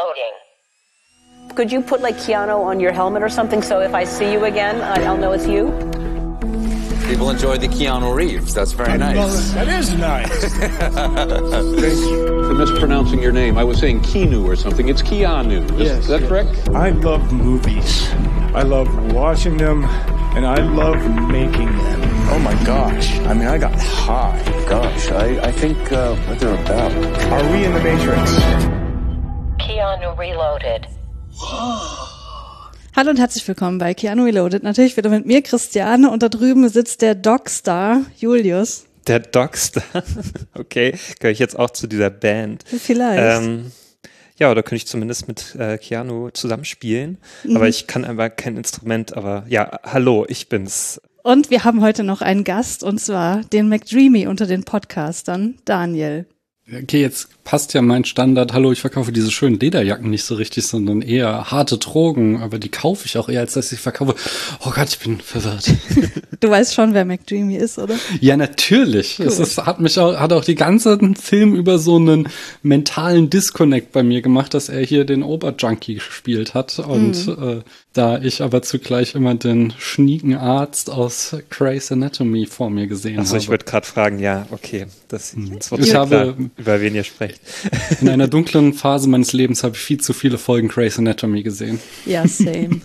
Reloading. Could you put like Keanu on your helmet or something so if I see you again, I'll know it's you? People enjoy the Keanu Reeves. That's very nice. That is nice. Thank you for mispronouncing your name. I was saying Keanu or something. It's Keanu. Is that correct? I love movies. I love watching them, and I love making them. Oh my gosh. I mean, I got high. Gosh, I think what they're about. Are we in the Matrix? Keanu Reloaded. Hallo und herzlich willkommen bei Keanu Reloaded. Natürlich wieder mit mir, Christiane, und da drüben sitzt der Dogstar, Julius. Der Dogstar? Okay, gehöre ich jetzt auch zu dieser Band? Vielleicht. Ja, oder könnte ich zumindest mit Keanu zusammenspielen. Aber ich kann einfach kein Instrument, aber ja, hallo, ich bin's. Und wir haben heute noch einen Gast, und zwar den McDreamy unter den Podcastern, Daniel. Okay, jetzt passt ja mein Standard, hallo, ich verkaufe diese schönen Lederjacken nicht so richtig, sondern eher harte Drogen, aber die kaufe ich auch eher, als dass ich verkaufe. Oh Gott, ich bin verwirrt. Du weißt schon, wer McDreamy ist, oder? Ja, natürlich. Cool. Hat auch die ganzen Film über so einen mentalen Disconnect bei mir gemacht, dass er hier den Oberjunkie gespielt hat und da ich aber zugleich immer den schnieken Arzt aus Grey's Anatomy vor mir gesehen habe. Also ich würde gerade fragen, ja, okay, das wird ich klar, habe über wen ihr sprecht. In einer dunklen Phase meines Lebens habe ich viel zu viele Folgen Grey's Anatomy gesehen. Ja, same.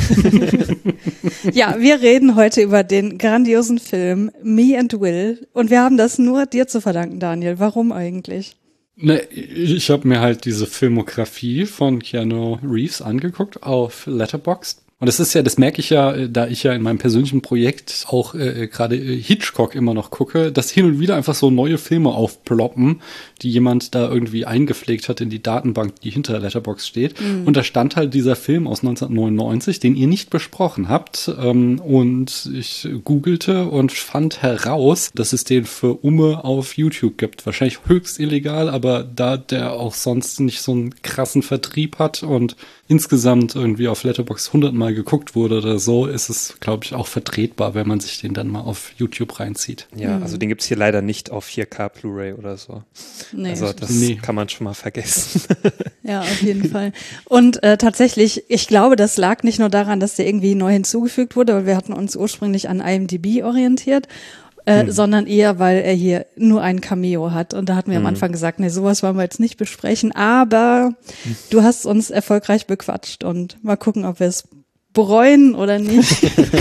Ja, wir reden heute über den grandiosen Film Me and Will und wir haben das nur dir zu verdanken, Daniel. Warum eigentlich? Ne, ich habe mir halt diese Filmografie von Keanu Reeves angeguckt auf Letterboxd. Und das merke ich ja, da ich ja in meinem persönlichen Projekt auch gerade Hitchcock immer noch gucke, dass hin und wieder einfach so neue Filme aufploppen, die jemand da irgendwie eingepflegt hat in die Datenbank, die hinter Letterboxd steht. Und da stand halt dieser Film aus 1999, den ihr nicht besprochen habt. Und ich googelte und fand heraus, dass es den für Umme auf YouTube gibt. Wahrscheinlich höchst illegal, aber da der auch sonst nicht so einen krassen Vertrieb hat und insgesamt irgendwie auf Letterboxd 100-mal geguckt wurde oder so, ist es, glaube ich, auch vertretbar, wenn man sich den dann mal auf YouTube reinzieht. Ja, also den gibt's hier leider nicht auf 4K Blu-ray oder so. Nee. Also das kann man schon mal vergessen. Ja, auf jeden Fall. Und tatsächlich, ich glaube, das lag nicht nur daran, dass der irgendwie neu hinzugefügt wurde, weil wir hatten uns ursprünglich an IMDb orientiert, sondern eher, weil er hier nur ein Cameo hat. Und da hatten wir am Anfang gesagt, nee, sowas wollen wir jetzt nicht besprechen, aber du hast uns erfolgreich bequatscht und mal gucken, ob wir es bereuen oder nicht.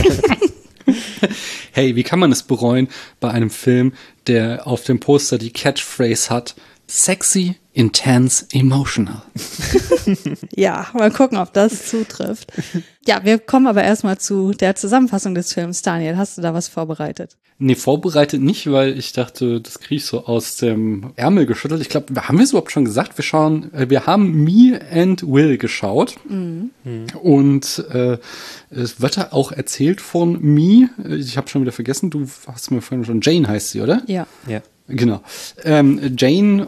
Hey, wie kann man es bereuen bei einem Film, der auf dem Poster die Catchphrase hat, sexy, intense, emotional. Ja, mal gucken, ob das zutrifft. Ja, wir kommen aber erstmal zu der Zusammenfassung des Films. Daniel, hast du da was vorbereitet? Nee, vorbereitet nicht, weil ich dachte, das kriege ich so aus dem Ärmel geschüttelt. Ich glaube, haben wir es überhaupt schon gesagt? Wir haben Me and Will geschaut. Und es wird auch erzählt von Me. Ich habe schon wieder vergessen, du hast mir vorhin schon, Jane heißt sie, oder? Ja. Genau. Jane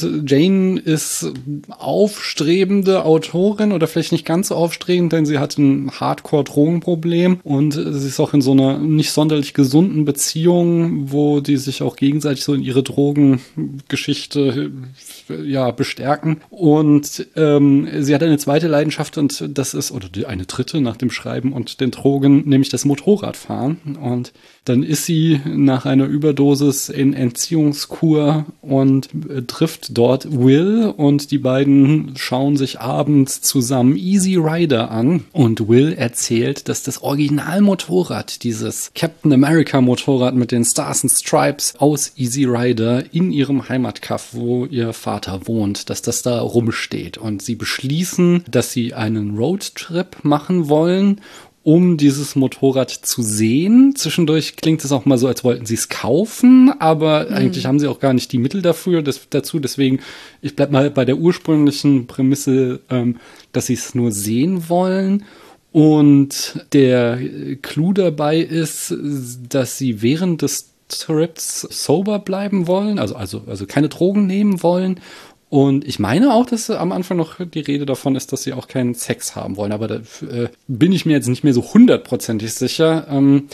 ist aufstrebende Autorin oder vielleicht nicht ganz so aufstrebend, denn sie hat ein Hardcore-Drogenproblem und sie ist auch in so einer nicht sonderlich gesunden Beziehung, wo die sich auch gegenseitig so in ihre Drogengeschichte bestärken. Und sie hat eine zweite Leidenschaft und das ist, oder eine dritte nach dem Schreiben und den Drogen, nämlich das Motorradfahren. Und dann ist sie nach einer Überdosis in Entziehungskur und trifft dort Will und die beiden schauen sich abends zusammen Easy Rider an und Will erzählt, dass das Originalmotorrad, dieses Captain America Motorrad mit den Stars and Stripes aus Easy Rider in ihrem Heimatkaff, wo ihr Vater wohnt, dass das da rumsteht und sie beschließen, dass sie einen Roadtrip machen wollen, um dieses Motorrad zu sehen. Zwischendurch klingt es auch mal so, als wollten sie es kaufen, aber eigentlich haben sie auch gar nicht die Mittel dazu. Deswegen, ich bleib mal bei der ursprünglichen Prämisse, dass sie es nur sehen wollen. Und der Clou dabei ist, dass sie während des Trips sober bleiben wollen, also keine Drogen nehmen wollen. Und ich meine auch, dass am Anfang noch die Rede davon ist, dass sie auch keinen Sex haben wollen. Aber da bin ich mir jetzt nicht mehr so 100%ig sicher.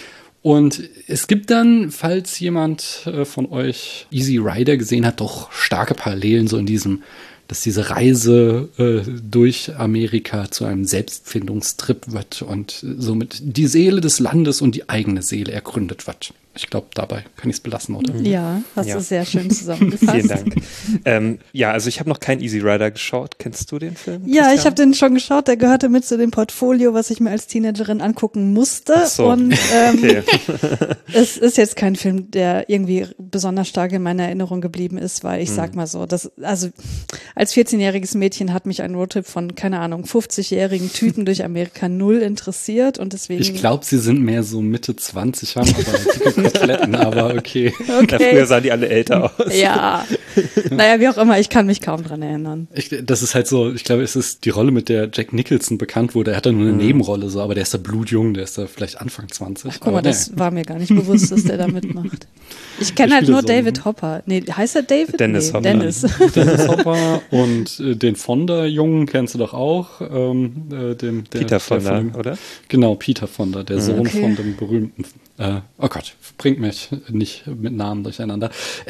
Und es gibt dann, falls jemand von euch Easy Rider gesehen hat, doch starke Parallelen so in diesem, dass diese Reise durch Amerika zu einem Selbstfindungstrip wird und somit die Seele des Landes und die eigene Seele ergründet wird. Ich glaube, dabei kann ich es belassen, oder? Ja, hast du sehr schön zusammengefasst. Vielen Dank. Ja, also ich habe noch keinen Easy Rider geschaut. Kennst du den Film? Ja, Christian? ich habe den schon geschaut. Der gehörte mit zu dem Portfolio, was ich mir als Teenagerin angucken musste. Ach so. Und Okay. es ist jetzt kein Film, der irgendwie besonders stark in meiner Erinnerung geblieben ist, weil ich sag mal so, also als 14-jähriges Mädchen hat mich ein Roadtrip von, keine Ahnung, 50-jährigen Typen durch Amerika null interessiert und deswegen. Ich glaube, sie sind mehr so Mitte 20, haben aber dicke Koteletten, aber okay. Ja, früher sahen die alle älter aus. Ja, naja, wie auch immer, ich kann mich kaum dran erinnern. Das ist halt so, ich glaube, es ist die Rolle, mit der Jack Nicholson bekannt wurde. Er hat da nur eine Nebenrolle, so, aber der ist da blutjung, der ist da vielleicht Anfang 20. Ach, guck mal, das war mir gar nicht bewusst, dass der da mitmacht. Ich kenne halt nur David Hopper. Nee, heißt er David? Dennis Hopper. Dennis. Dennis Hopper und den Fonda-Jungen kennst du doch auch. Peter Fonda, oder? Genau, Peter Fonda, der Sohn Okay. von dem berühmten oh Gott, bringt mich nicht mit Namen durcheinander.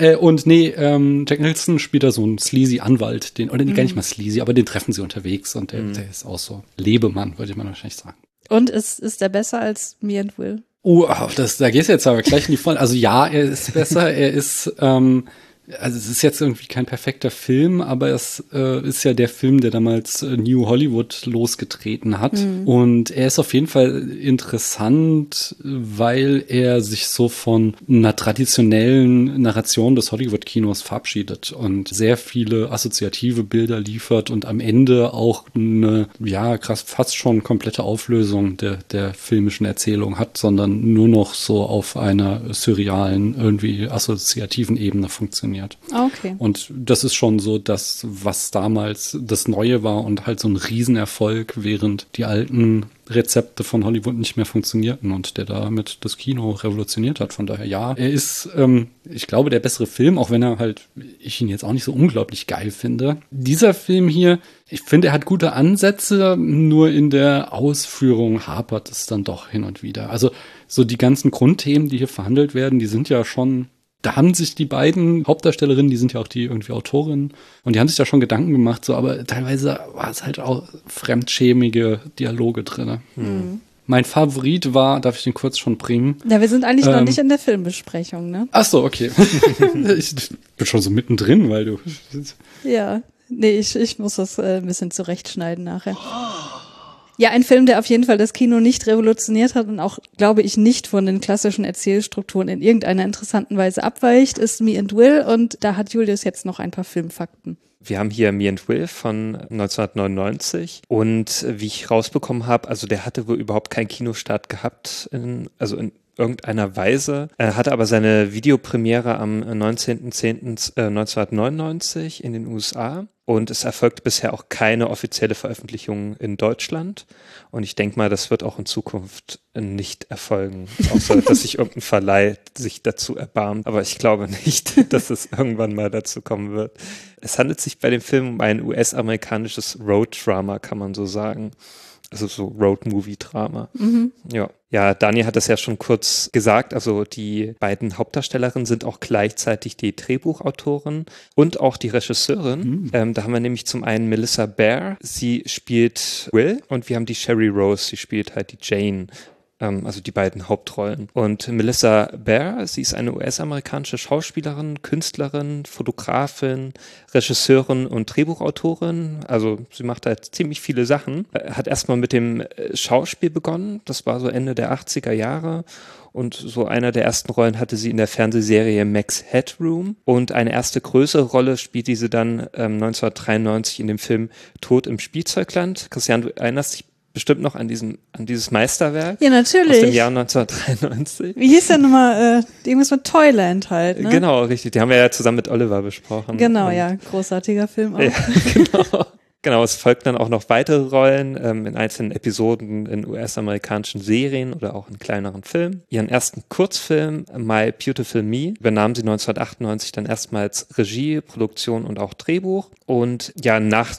Jack Nicholson spielt da so einen sleazy Anwalt, gar nicht mal sleazy, aber den treffen sie unterwegs und der ist auch so Lebemann, würde man wahrscheinlich sagen. Und ist der besser als Me and Will? Da gehst du jetzt aber gleich in die Vollen. Also ja, er ist besser, er ist, also es ist jetzt irgendwie kein perfekter Film, aber es ist ja der Film, der damals New Hollywood losgetreten hat. Und er ist auf jeden Fall interessant, weil er sich so von einer traditionellen Narration des Hollywood-Kinos verabschiedet und sehr viele assoziative Bilder liefert und am Ende auch eine, ja, krass, fast schon komplette Auflösung der filmischen Erzählung hat, sondern nur noch so auf einer surrealen, irgendwie assoziativen Ebene funktioniert. Okay. Und das ist schon so das, was damals das Neue war und halt so ein Riesenerfolg, während die alten Rezepte von Hollywood nicht mehr funktionierten und der damit das Kino revolutioniert hat. Von daher, ja, er ist, ich glaube, der bessere Film, auch wenn ich ihn jetzt auch nicht so unglaublich geil finde. Dieser Film hier, ich finde, er hat gute Ansätze, nur in der Ausführung hapert es dann doch hin und wieder. Also so die ganzen Grundthemen, die hier verhandelt werden, die sind ja schon. Da haben sich die beiden Hauptdarstellerinnen, die sind ja auch die irgendwie Autorinnen, und die haben sich da schon Gedanken gemacht, so, aber teilweise war es halt auch fremdschämige Dialoge drin. Mein Favorit war, darf ich den kurz schon bringen? Ja, wir sind eigentlich noch nicht in der Filmbesprechung, ne? Ach so, okay. Ich bin schon so mittendrin, weil du. Ja, nee, ich muss das ein bisschen zurechtschneiden nachher. Ja, ein Film, der auf jeden Fall das Kino nicht revolutioniert hat und auch, glaube ich, nicht von den klassischen Erzählstrukturen in irgendeiner interessanten Weise abweicht, ist Me and Will, und da hat Julius jetzt noch ein paar Filmfakten. Wir haben hier Me and Will von 1999 und wie ich rausbekommen habe, also der hatte wohl überhaupt keinen Kinostart gehabt, in irgendeiner Weise. Er hatte aber seine Videopremiere am 19.10.1999 in den USA und es erfolgt bisher auch keine offizielle Veröffentlichung in Deutschland und ich denke mal, das wird auch in Zukunft nicht erfolgen, außer dass sich irgendein Verleih sich dazu erbarmt, aber ich glaube nicht, dass es irgendwann mal dazu kommen wird. Es handelt sich bei dem Film um ein US-amerikanisches Road-Drama, kann man so sagen. Also so Road-Movie-Drama. Ja, Daniel hat das ja schon kurz gesagt, also die beiden Hauptdarstellerinnen sind auch gleichzeitig die Drehbuchautorin und auch die Regisseurin. Da haben wir nämlich zum einen Melissa Baer, sie spielt Will, und wir haben die Sherry Rose, sie spielt halt die Jane. Also die beiden Hauptrollen. Und Melissa Baer, sie ist eine US-amerikanische Schauspielerin, Künstlerin, Fotografin, Regisseurin und Drehbuchautorin. Also sie macht halt ziemlich viele Sachen. Hat erstmal mit dem Schauspiel begonnen. Das war so Ende der 80er Jahre. Und so einer der ersten Rollen hatte sie in der Fernsehserie Max Headroom. Und eine erste größere Rolle spielte sie dann 1993 in dem Film Tod im Spielzeugland. Christian, du erinnerst dich bestimmt noch an dieses Meisterwerk. Ja, natürlich. Aus dem Jahr 1993. Wie hieß der nochmal? Irgendwas mit Toyland halt, ne? Genau, richtig. Die haben wir ja zusammen mit Oliver besprochen. Genau, ja. Großartiger Film auch. Ja, genau. Genau, es folgten dann auch noch weitere Rollen in einzelnen Episoden in US-amerikanischen Serien oder auch in kleineren Filmen. Ihren ersten Kurzfilm, My Beautiful Me, übernahm sie 1998 dann erstmals Regie, Produktion und auch Drehbuch. Und ja, nach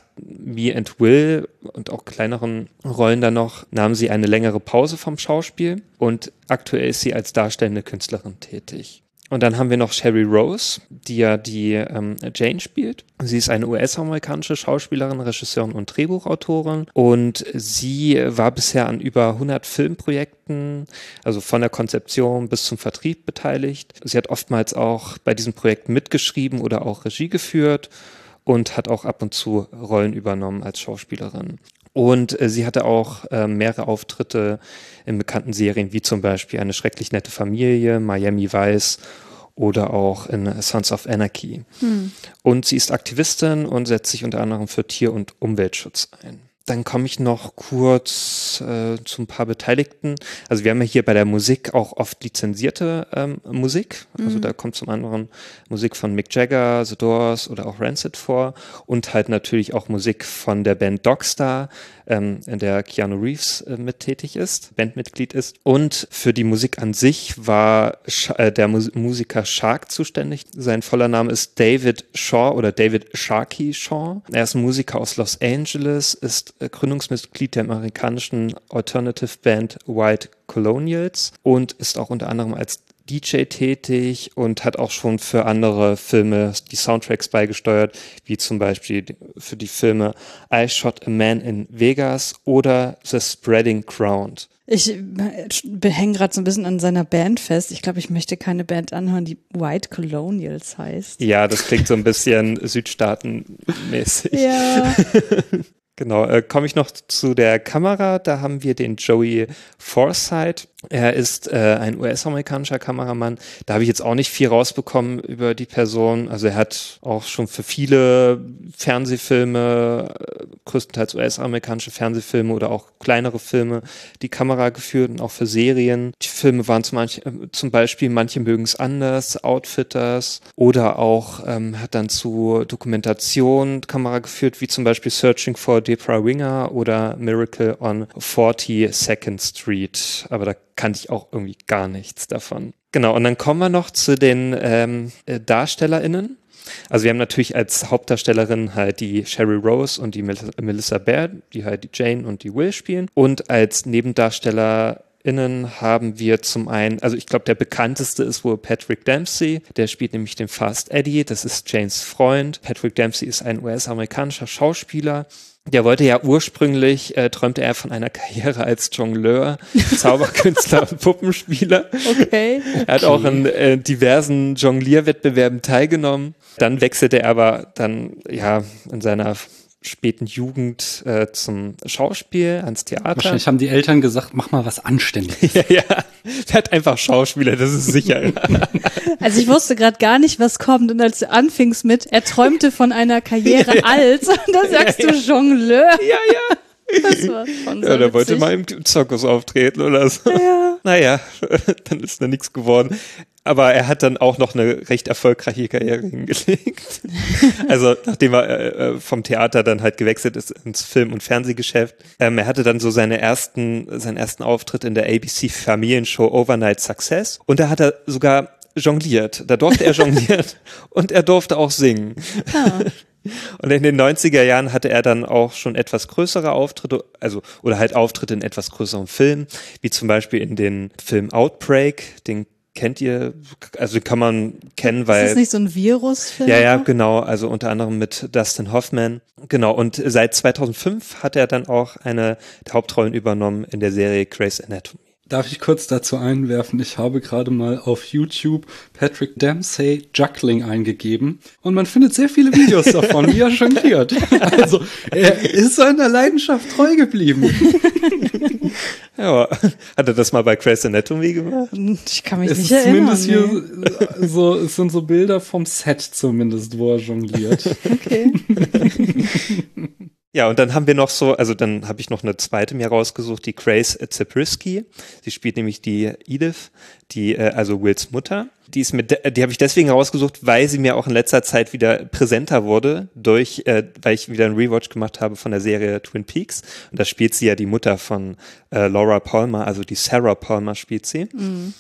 Me and Will und auch kleineren Rollen dann noch, nahm sie eine längere Pause vom Schauspiel und aktuell ist sie als darstellende Künstlerin tätig. Und dann haben wir noch Sherry Rose, die ja die Jane spielt. Sie ist eine US-amerikanische Schauspielerin, Regisseurin und Drehbuchautorin und sie war bisher an über 100 Filmprojekten, also von der Konzeption bis zum Vertrieb beteiligt. Sie hat oftmals auch bei diesen Projekten mitgeschrieben oder auch Regie geführt und hat auch ab und zu Rollen übernommen als Schauspielerin. Und sie hatte auch mehrere Auftritte in bekannten Serien, wie zum Beispiel Eine schrecklich nette Familie, Miami Vice oder auch in Sons of Anarchy. Und sie ist Aktivistin und setzt sich unter anderem für Tier- und Umweltschutz ein. Dann komme ich noch kurz zu ein paar Beteiligten. Also wir haben ja hier bei der Musik auch oft lizenzierte Musik. Also da kommt zum anderen Musik von Mick Jagger, The Doors oder auch Rancid vor. Und halt natürlich auch Musik von der Band Dogstar, in der Keanu Reeves mit tätig ist, Bandmitglied ist. Und für die Musik an sich war der Musiker Shark zuständig. Sein voller Name ist David Shaw oder David Sharkey Shaw. Er ist ein Musiker aus Los Angeles, ist Gründungsmitglied der amerikanischen Alternative Band White Colonials und ist auch unter anderem als DJ tätig und hat auch schon für andere Filme die Soundtracks beigesteuert, wie zum Beispiel für die Filme I Shot a Man in Vegas oder The Spreading Ground. Ich hänge gerade so ein bisschen an seiner Band fest. Ich glaube, ich möchte keine Band anhören, die White Colonials heißt. Ja, das klingt so ein bisschen südstaatenmäßig. Ja. Genau, komme ich noch zu der Kamera. Da haben wir den Joey Forsythe. Er ist ein US-amerikanischer Kameramann. Da habe ich jetzt auch nicht viel rausbekommen über die Person. Also er hat auch schon für viele Fernsehfilme, größtenteils US-amerikanische Fernsehfilme oder auch kleinere Filme, die Kamera geführt und auch für Serien. Die Filme waren zum Beispiel Manche mögen es anders, Outfitters oder auch hat dann zu Dokumentation Kamera geführt, wie zum Beispiel Searching for Debra Winger oder Miracle on 42nd Street. Aber da kannte ich auch irgendwie gar nichts davon. Genau, und dann kommen wir noch zu den DarstellerInnen. Also wir haben natürlich als Hauptdarstellerin halt die Sherry Rose und die Melissa Baird, die halt die Jane und die Will spielen. Und als NebendarstellerInnen haben wir zum einen, also ich glaube, der bekannteste ist wohl Patrick Dempsey. Der spielt nämlich den Fast Eddie, das ist Janes Freund. Patrick Dempsey ist ein US-amerikanischer Schauspieler. Der wollte ja ursprünglich, träumte er von einer Karriere als Jongleur, Zauberkünstler und Puppenspieler. Okay. Er hat auch in diversen Jonglierwettbewerben teilgenommen. Dann wechselte er aber dann ja in seiner späten Jugend zum Schauspiel, ans Theater. Wahrscheinlich haben die Eltern gesagt, mach mal was Anständiges. Ja, der hat einfach Schauspieler, das ist sicher. Also ich wusste gerade gar nicht, was kommt. Und als du anfingst mit, er träumte von einer Karriere als, und da sagst du Jongleur. Ja. Das war schon so der wollte witzig. mal im Zirkus auftreten oder so. Ja. Naja, dann ist da nichts geworden. Aber er hat dann auch noch eine recht erfolgreiche Karriere hingelegt. Also nachdem er vom Theater dann halt gewechselt ist ins Film- und Fernsehgeschäft. Er hatte dann so seinen ersten Auftritt in der ABC Familienshow Overnight Success. Und da hat er sogar jongliert. Da durfte er jonglieren und er durfte auch singen. Ah. Und in den 90er Jahren hatte er dann auch schon etwas größere Auftritte, oder halt Auftritte in etwas größeren Filmen, wie zum Beispiel in den Film Outbreak, den kennt ihr, also den kann man kennen, weil... Ist das nicht so ein Virusfilm? Ja, genau, also unter anderem mit Dustin Hoffman. Genau, und seit 2005 hat er dann auch eine der Hauptrollen übernommen in der Serie Grey's Anatomy. Darf ich kurz dazu einwerfen? Ich habe gerade mal auf YouTube Patrick Dempsey Juggling eingegeben und man findet sehr viele Videos davon, wie er jongliert. Also er ist seiner Leidenschaft treu geblieben. Ja, hat er das mal bei Grey's Anatomy gemacht? Ich kann mich Es nicht ist erinnern. zumindest hier so, es sind so Bilder vom Set zumindest, wo er jongliert. Okay. Ja, und dann haben wir noch dann habe ich noch eine zweite mir rausgesucht, die Grace Zabriskie. Sie spielt nämlich die Edith, also Wills Mutter. Die habe ich deswegen rausgesucht, weil sie mir auch in letzter Zeit wieder präsenter wurde, weil ich wieder einen Rewatch gemacht habe von der Serie Twin Peaks. Und da spielt sie ja die Mutter von Laura Palmer, also die Sarah Palmer spielt sie. Mhm.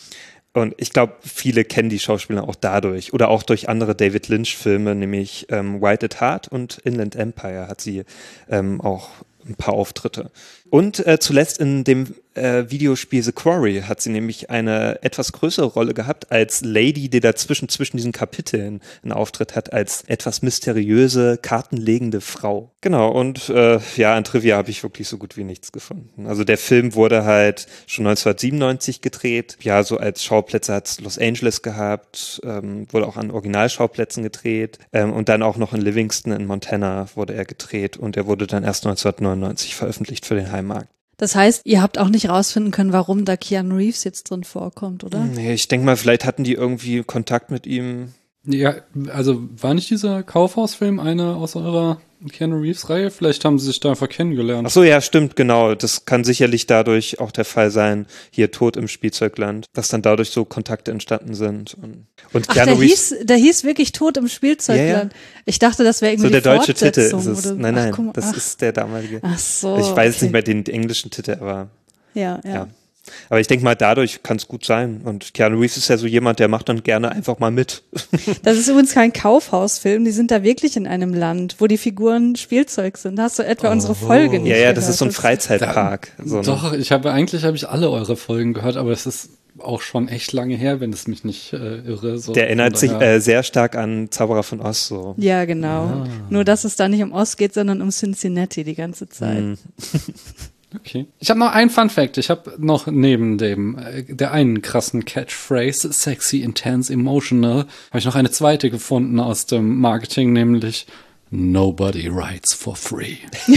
Und ich glaube, viele kennen die Schauspieler auch dadurch oder auch durch andere David Lynch-Filme, nämlich White at Heart und Inland Empire hat sie auch ein paar Auftritte. Und zuletzt in dem Videospiel The Quarry hat sie nämlich eine etwas größere Rolle gehabt als Lady, die dazwischen zwischen diesen Kapiteln einen Auftritt hat, als etwas mysteriöse, kartenlegende Frau. Genau, und an Trivia habe ich wirklich so gut wie nichts gefunden. Also der Film wurde halt schon 1997 gedreht. Ja, so als Schauplätze hat es Los Angeles gehabt, wurde auch an Originalschauplätzen gedreht und dann auch noch in Livingston in Montana wurde er gedreht und er wurde dann erst 1999 veröffentlicht für den Heimmarkt. Das heißt, ihr habt auch nicht rausfinden können, warum da Keanu Reeves jetzt drin vorkommt, oder? Nee, ich denke mal, vielleicht hatten die irgendwie Kontakt mit ihm. Ja, also war nicht dieser Kaufhausfilm einer aus eurer Keanu Reeves-Reihe? Vielleicht haben sie sich da einfach kennengelernt. Ach so, ja, stimmt, genau. Das kann sicherlich dadurch auch der Fall sein, hier Tod im Spielzeugland, dass dann dadurch so Kontakte entstanden sind. Und Keanu Reeves, der hieß wirklich Tod im Spielzeugland. Ja. Ich dachte, das wäre irgendwie so der deutsche Titel ist es. Oder? Nein, das ist der damalige. Ach so. Ich weiß nicht mehr den englischen Titel, aber ja. Aber ich denke mal, dadurch kann es gut sein. Und Keanu Reeves ist ja so jemand, der macht dann gerne einfach mal mit. Das ist übrigens kein Kaufhausfilm. Die sind da wirklich in einem Land, wo die Figuren Spielzeug sind. Hast du etwa unsere Folge nicht gehört? Das ist so ein Freizeitpark. Ja, Eigentlich habe ich alle eure Folgen gehört, aber es ist auch schon echt lange her, wenn es mich nicht irre. So. Der erinnert sich sehr stark an Zauberer von Oz. So. Ja, genau. Nur, dass es da nicht um Oz geht, sondern um Cincinnati die ganze Zeit. Okay. Ich habe noch einen Fun-Fact. Ich habe noch neben der einen krassen Catchphrase, sexy, intense, emotional, habe ich noch eine zweite gefunden aus dem Marketing, nämlich nobody writes for free.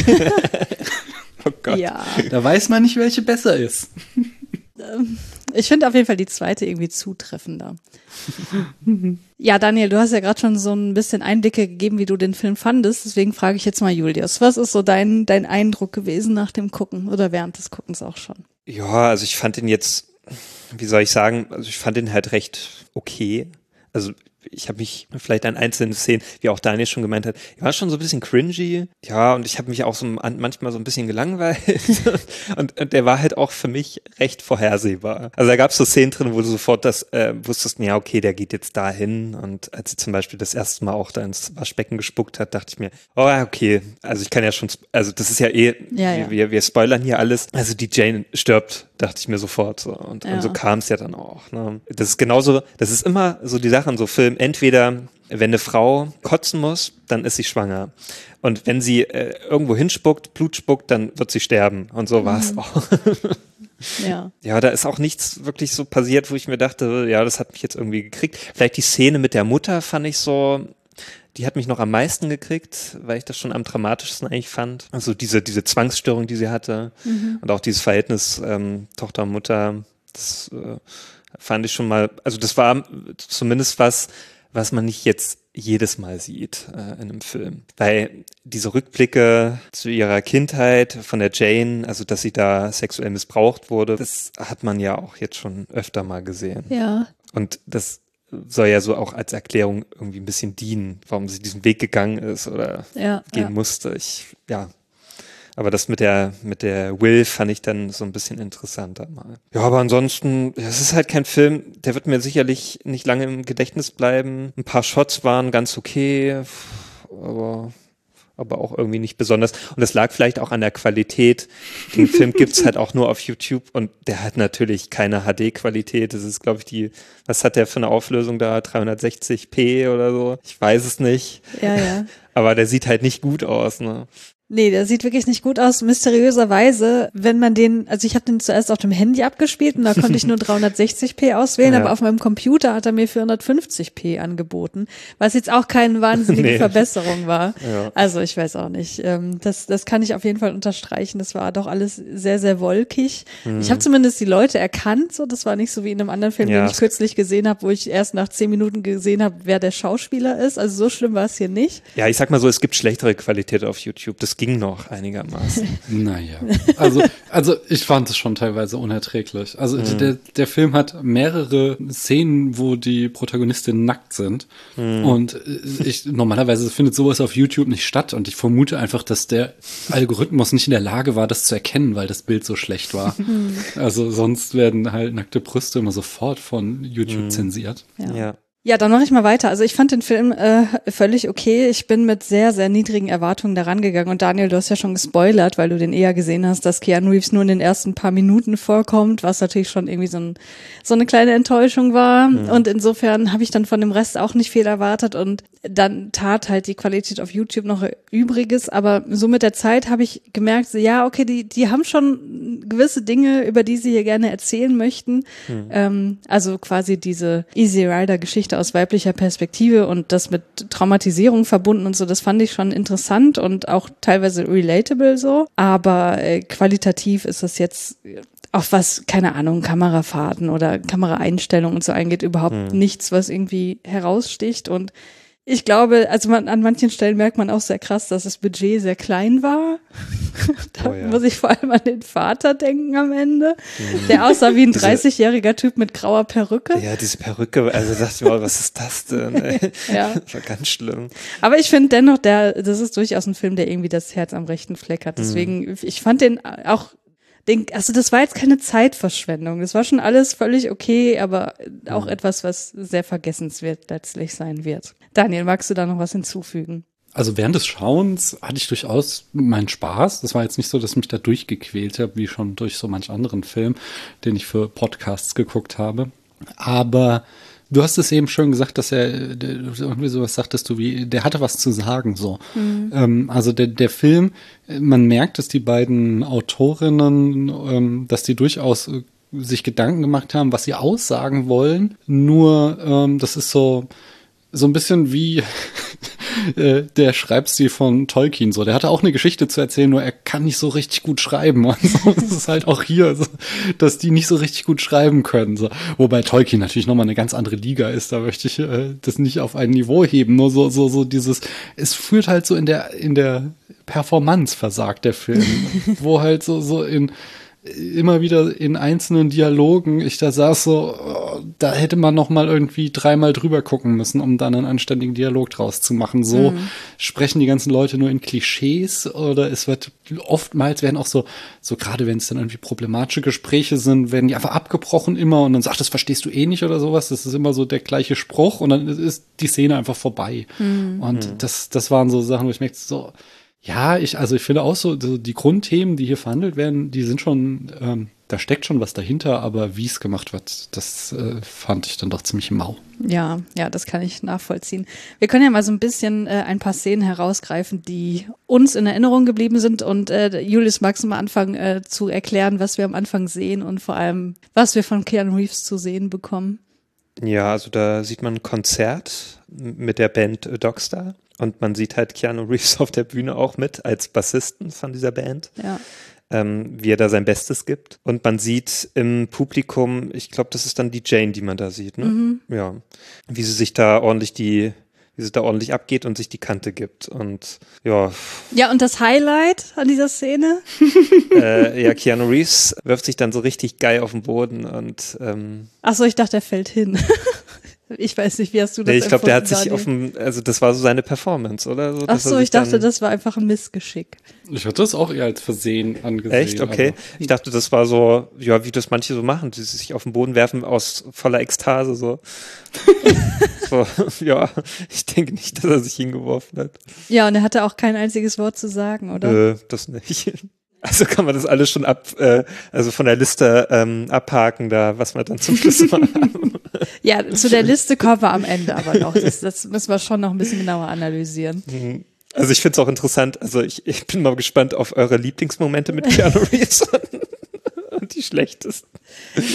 Oh Gott. Ja. Da weiß man nicht, welche besser ist. Ich finde auf jeden Fall die zweite irgendwie zutreffender. Ja, Daniel, du hast ja gerade schon so ein bisschen Einblicke gegeben, wie du den Film fandest. Deswegen frage ich jetzt mal Julius, was ist so dein Eindruck gewesen nach dem Gucken oder während des Guckens auch schon? Ja, also ich fand ihn jetzt, wie soll ich sagen, also ich fand ihn halt recht okay. Also ich habe mich vielleicht an einzelnen Szenen, wie auch Daniel schon gemeint hat, ich war schon so ein bisschen cringy. Ja, und ich habe mich auch so manchmal so ein bisschen gelangweilt. und der war halt auch für mich recht vorhersehbar. Also da gab es so Szenen drin, wo du sofort wusstest, ja, okay, der geht jetzt dahin. Und als sie zum Beispiel das erste Mal auch da ins Waschbecken gespuckt hat, dachte ich mir, oh, okay, also ich kann ja schon, also das ist ja wir spoilern hier alles. Also die Jane stirbt, dachte ich mir sofort. So. Und so kam es ja dann auch. Ne? Das ist genauso, das ist immer so die Sache in so Filmen, entweder wenn eine Frau kotzen muss, dann ist sie schwanger. Und wenn sie irgendwo hinspuckt, Blut spuckt, dann wird sie sterben. Und so war es auch. Ja, da ist auch nichts wirklich so passiert, wo ich mir dachte, ja, das hat mich jetzt irgendwie gekriegt. Vielleicht die Szene mit der Mutter fand ich so, die hat mich noch am meisten gekriegt, weil ich das schon am dramatischsten eigentlich fand. Also diese Zwangsstörung, die sie hatte und auch dieses Verhältnis Tochter-Mutter, das fand ich schon mal, also das war zumindest was man nicht jetzt jedes Mal sieht in einem Film. Weil diese Rückblicke zu ihrer Kindheit von der Jane, also dass sie da sexuell missbraucht wurde, das hat man ja auch jetzt schon öfter mal gesehen. Ja. Und das soll ja so auch als Erklärung irgendwie ein bisschen dienen, warum sie diesen Weg gegangen ist oder gehen musste. Aber das mit der Will fand ich dann so ein bisschen interessanter mal. Ja, aber ansonsten, es ist halt kein Film, der wird mir sicherlich nicht lange im Gedächtnis bleiben. Ein paar Shots waren ganz okay, aber auch irgendwie nicht besonders. Und das lag vielleicht auch an der Qualität. Den Film gibt's halt auch nur auf YouTube und der hat natürlich keine HD-Qualität. Das ist, glaube ich, was hat der für eine Auflösung da? 360p oder so? Ich weiß es nicht. Ja. Aber der sieht halt nicht gut aus, ne? Nee, der sieht wirklich nicht gut aus. Mysteriöserweise, wenn man also ich habe den zuerst auf dem Handy abgespielt und da konnte ich nur 360p auswählen, aber auf meinem Computer hat er mir 450p angeboten, was jetzt auch keine wahnsinnige Verbesserung war. Ja. Also ich weiß auch nicht. Das kann ich auf jeden Fall unterstreichen. Das war doch alles sehr, sehr wolkig. Ich habe zumindest die Leute erkannt. So, das war nicht so wie in einem anderen Film, den ich kürzlich gesehen habe, wo ich erst nach 10 Minuten gesehen habe, wer der Schauspieler ist. Also so schlimm war es hier nicht. Ja, ich sag mal so, es gibt schlechtere Qualität auf YouTube. Das ging noch einigermaßen. Naja, also ich fand es schon teilweise unerträglich. Also der Film hat mehrere Szenen, wo die Protagonistinnen nackt sind. Und normalerweise findet sowas auf YouTube nicht statt. Und ich vermute einfach, dass der Algorithmus nicht in der Lage war, das zu erkennen, weil das Bild so schlecht war. Also sonst werden halt nackte Brüste immer sofort von YouTube zensiert. Ja. Ja, dann mache ich mal weiter. Also ich fand den Film völlig okay. Ich bin mit sehr, sehr niedrigen Erwartungen da rangegangen. Und Daniel, du hast ja schon gespoilert, weil du den eher gesehen hast, dass Keanu Reeves nur in den ersten paar Minuten vorkommt, was natürlich schon irgendwie so eine kleine Enttäuschung war. Und insofern habe ich dann von dem Rest auch nicht viel erwartet. Und dann tat halt die Qualität auf YouTube noch Übriges. Aber so mit der Zeit habe ich gemerkt, so, ja, okay, die haben schon gewisse Dinge, über die sie hier gerne erzählen möchten. Also quasi diese Easy Rider-Geschichte aus weiblicher Perspektive und das mit Traumatisierung verbunden und so, das fand ich schon interessant und auch teilweise relatable so, aber qualitativ ist das jetzt auch was, keine Ahnung, Kamerafahrten oder Kameraeinstellungen und so angeht, überhaupt nichts, was irgendwie heraussticht und ich glaube, also an manchen Stellen merkt man auch sehr krass, dass das Budget sehr klein war. Da muss ich vor allem an den Vater denken am Ende. Der aussah wie ein 30-jähriger Typ mit grauer Perücke. Ja, diese Perücke, also dachte ich mal, was ist das denn? Ey? Ja. Das war ganz schlimm. Aber ich finde dennoch, das ist durchaus ein Film, der irgendwie das Herz am rechten Fleck hat. Deswegen, ich fand den auch, also das war jetzt keine Zeitverschwendung. Das war schon alles völlig okay, aber auch etwas, was sehr vergessenswert letztlich sein wird. Daniel, magst du da noch was hinzufügen? Also während des Schauens hatte ich durchaus meinen Spaß. Das war jetzt nicht so, dass ich mich da durchgequält habe, wie schon durch so manch anderen Film, den ich für Podcasts geguckt habe. Aber du hast es eben schon gesagt, dass irgendwie sowas sagtest du, wie, der hatte was zu sagen, so. Also der Film, man merkt, dass die beiden Autorinnen, dass die durchaus sich Gedanken gemacht haben, was sie aussagen wollen. Nur, das ist so ein bisschen wie der Schreibstil von Tolkien, so. Der hatte auch eine Geschichte zu erzählen, nur er kann nicht so richtig gut schreiben. Und so ist es halt auch hier, so, dass die nicht so richtig gut schreiben können, so. Wobei Tolkien natürlich nochmal eine ganz andere Liga ist, da möchte ich das nicht auf ein Niveau heben, nur so dieses, es führt halt so in der Performance versagt der Film, wo halt so immer wieder in einzelnen Dialogen ich da saß so, da hätte man noch mal irgendwie 3-mal drüber gucken müssen, um dann einen anständigen Dialog draus zu machen. So sprechen die ganzen Leute nur in Klischees oder es wird oftmals werden auch so gerade wenn es dann irgendwie problematische Gespräche sind, werden die einfach abgebrochen immer und dann sagt, das verstehst du eh nicht oder sowas. Das ist immer so der gleiche Spruch und dann ist die Szene einfach vorbei. Und das waren so Sachen, wo ich merkte so, ja, ich finde auch so die Grundthemen, die hier verhandelt werden, die sind schon, da steckt schon was dahinter, aber wie es gemacht wird, das fand ich dann doch ziemlich mau. Ja, das kann ich nachvollziehen. Wir können ja mal so ein bisschen ein paar Szenen herausgreifen, die uns in Erinnerung geblieben sind und Julius, magst du mal anfangen zu erklären, was wir am Anfang sehen und vor allem, was wir von Keanu Reeves zu sehen bekommen? Ja, also da sieht man ein Konzert mit der Band Dogstar. Und man sieht halt Keanu Reeves auf der Bühne auch mit als Bassisten von dieser Band, wie er da sein Bestes gibt. Und man sieht im Publikum, ich glaube, das ist dann die Jane, die man da sieht, ne? Ja, wie sie da ordentlich abgeht und sich die Kante gibt. Und ja. Ja, und das Highlight an dieser Szene? Keanu Reeves wirft sich dann so richtig geil auf den Boden und Ach so, ich dachte, er fällt hin. Ich weiß nicht, wie hast du das ich glaube, der hat Daniel? sich also das war so seine Performance, oder? So, ach so, ich dachte, das war einfach ein Missgeschick. Ich hatte das auch eher als Versehen angesehen. Echt? Okay. Ich dachte, das war so, ja, wie das manche so machen, die sich auf den Boden werfen aus voller Ekstase, so. So, ja, ich denke nicht, dass er sich hingeworfen hat. Ja, und er hatte auch kein einziges Wort zu sagen, oder? Das nicht. Also kann man das alles schon also von der Liste abhaken, da, was wir dann zum Schluss mal haben. Ja, zu der Liste kommen wir am Ende aber noch. Das müssen wir schon noch ein bisschen genauer analysieren. Also ich finde es auch interessant, also ich bin mal gespannt auf eure Lieblingsmomente mit Keanu Reeves und die schlechtesten. Ja,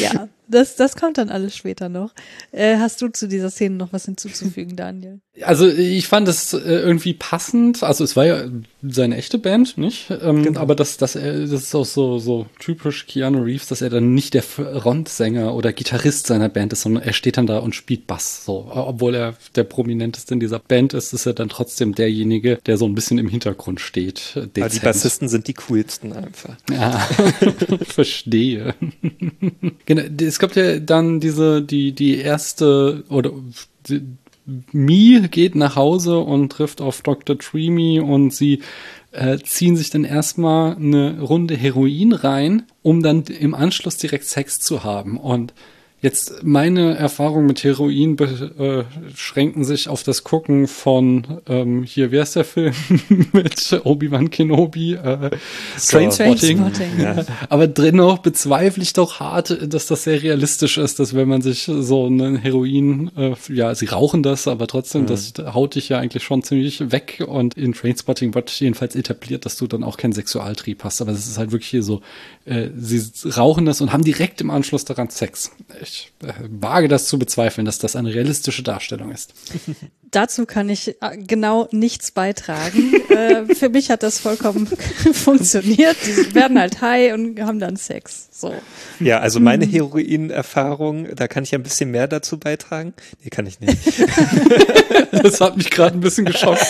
Das kommt dann alles später noch. Hast du zu dieser Szene noch was hinzuzufügen, Daniel? Also ich fand es irgendwie passend. Also es war ja seine echte Band, nicht? Genau. Aber das ist auch so typisch Keanu Reeves, dass er dann nicht der Frontsänger oder Gitarrist seiner Band ist, sondern er steht dann da und spielt Bass. So, obwohl er der Prominenteste in dieser Band ist er dann trotzdem derjenige, der so ein bisschen im Hintergrund steht. Aber die Bassisten sind die coolsten einfach. Ja, verstehe. Genau, es gab ja dann die erste oder Mie geht nach Hause und trifft auf Dr. Dreamy und sie ziehen sich dann erstmal eine Runde Heroin rein, um dann im Anschluss direkt Sex zu haben. Und jetzt meine Erfahrungen mit Heroin beschränken sich auf das Gucken von hier, wer ist der Film mit Obi-Wan Kenobi? Trainspotting. Ja. Aber dennoch bezweifle ich doch hart, dass das sehr realistisch ist, dass wenn man sich so einen Heroin, sie rauchen das, aber trotzdem, das haut dich ja eigentlich schon ziemlich weg. Und in Trainspotting wird jedenfalls etabliert, dass du dann auch keinen Sexualtrieb hast. Aber es ist halt wirklich hier so, sie rauchen das und haben direkt im Anschluss daran Sex. Ich wage das zu bezweifeln, dass das eine realistische Darstellung ist. Dazu kann ich genau nichts beitragen. Für mich hat das vollkommen funktioniert. Die werden halt high und haben dann Sex. So. Ja, also meine Heroin-Erfahrung, da kann ich ein bisschen mehr dazu beitragen. Nee, kann ich nicht. Das hat mich gerade ein bisschen geschockt.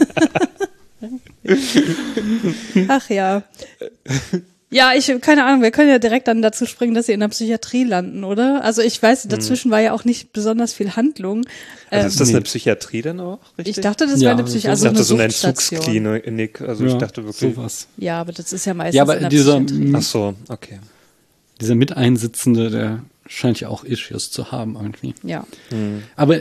Ach ja. Ja, keine Ahnung, wir können ja direkt dann dazu springen, dass sie in der Psychiatrie landen, oder? Also ich weiß, dazwischen war ja auch nicht besonders viel Handlung. Also ist das eine Psychiatrie dann auch, richtig? Ich dachte, das wäre eine Psychiatrie, also eine so eine Entzugsklinik, also ich dachte wirklich. Sowas. Ja, aber das ist ja meistens ja, aber in der Psychiatrie. Ach so, okay. Dieser Miteinsitzende, der scheint ja auch Issues zu haben irgendwie. Ja. Aber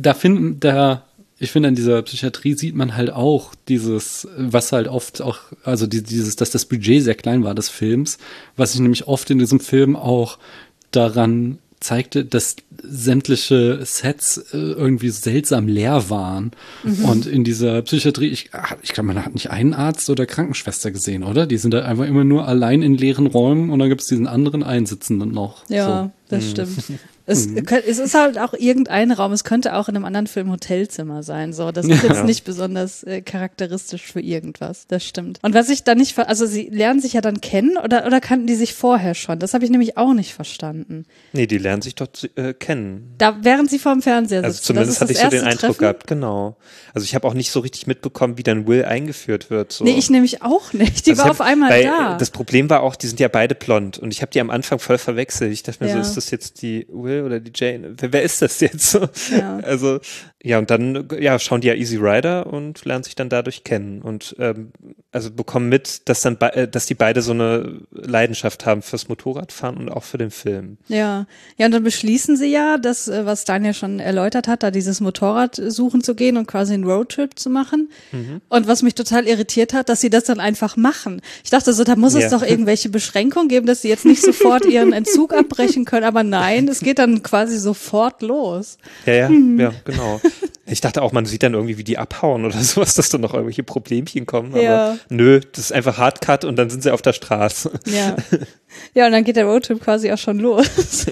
ich finde, an dieser Psychiatrie sieht man halt auch dieses, was halt oft auch, also dass das Budget sehr klein war des Films, was sich nämlich oft in diesem Film auch daran zeigte, dass sämtliche Sets irgendwie seltsam leer waren. Und in dieser Psychiatrie, ich glaube, man hat nicht einen Arzt oder Krankenschwester gesehen, oder? Die sind da einfach immer nur allein in leeren Räumen und dann gibt es diesen anderen Einsitzenden noch. Ja, so. Das stimmt. Es ist halt auch irgendein Raum, es könnte auch in einem anderen Film Hotelzimmer sein, so. Das ist jetzt nicht besonders charakteristisch für irgendwas, das stimmt. Und was ich da nicht, also sie lernen sich ja dann kennen oder kannten die sich vorher schon? Das habe ich nämlich auch nicht verstanden. Nee, die lernen sich doch kennen. Da, während sie vor dem Fernseher sitzen. Also zumindest hatte ich so den Eindruck gehabt, genau. Also ich habe auch nicht so richtig mitbekommen, wie dann Will eingeführt wird. So. Nee, ich nämlich auch nicht. Die war auf einmal da. Das Problem war auch, die sind ja beide blond und ich habe die am Anfang voll verwechselt. Ich dachte mir so, ist das jetzt die Will oder die Jane? Wer ist das jetzt? Ja. Also, ja, und dann schauen die ja Easy Rider und lernen sich dann dadurch kennen und also bekommen mit, dass die beide so eine Leidenschaft haben fürs Motorradfahren und auch für den Film. Ja, und dann beschließen sie ja, das, was Daniel schon erläutert hat, da dieses Motorrad suchen zu gehen und quasi einen Roadtrip zu machen. Und was mich total irritiert hat, dass sie das dann einfach machen. Ich dachte so, da muss es doch irgendwelche Beschränkungen geben, dass sie jetzt nicht sofort ihren Entzug abbrechen können, aber nein, es geht dann quasi sofort los. Ja, genau. Ich dachte auch, man sieht dann irgendwie, wie die abhauen oder sowas, dass dann noch irgendwelche Problemchen kommen. Aber nö, das ist einfach Hardcut und dann sind sie auf der Straße. Ja, und dann geht der Roadtrip quasi auch schon los.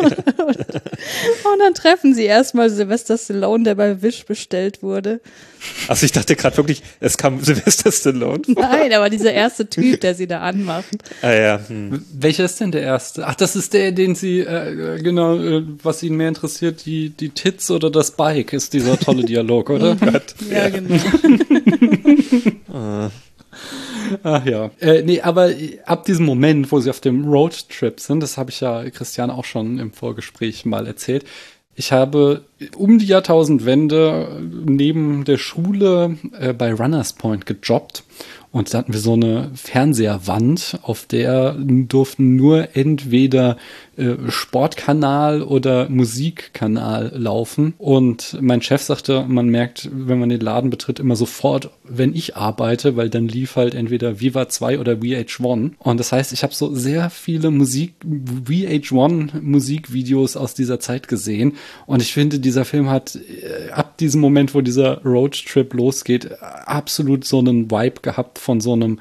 Und dann treffen sie erstmal Sylvester Stallone, der bei Wish bestellt wurde. Also ich dachte gerade wirklich, es kam Sylvester Stallone vor. Nein, aber dieser erste Typ, der sie da anmacht. Ah ja. Welcher ist denn der erste? Ach, das ist der, den sie, was ihn mehr interessiert, die Tits oder das Bike, ist dieser tolle Dialog, oder? Ja, genau. Ach ja. Nee, aber ab diesem Moment, wo sie auf dem Roadtrip sind, das habe ich ja Christian auch schon im Vorgespräch mal erzählt, ich habe um die Jahrtausendwende neben der Schule bei Runners Point gejobbt. Und da hatten wir so eine Fernseherwand, auf der durften nur entweder Sportkanal oder Musikkanal laufen. Und mein Chef sagte, man merkt, wenn man den Laden betritt, immer sofort, wenn ich arbeite, weil dann lief halt entweder Viva 2 oder VH1. Und das heißt, ich habe so sehr viele VH1-Musikvideos aus dieser Zeit gesehen. Und ich finde, dieser Film hat ab diesem Moment, wo dieser Roadtrip losgeht, absolut so einen Vibe gehabt von so einem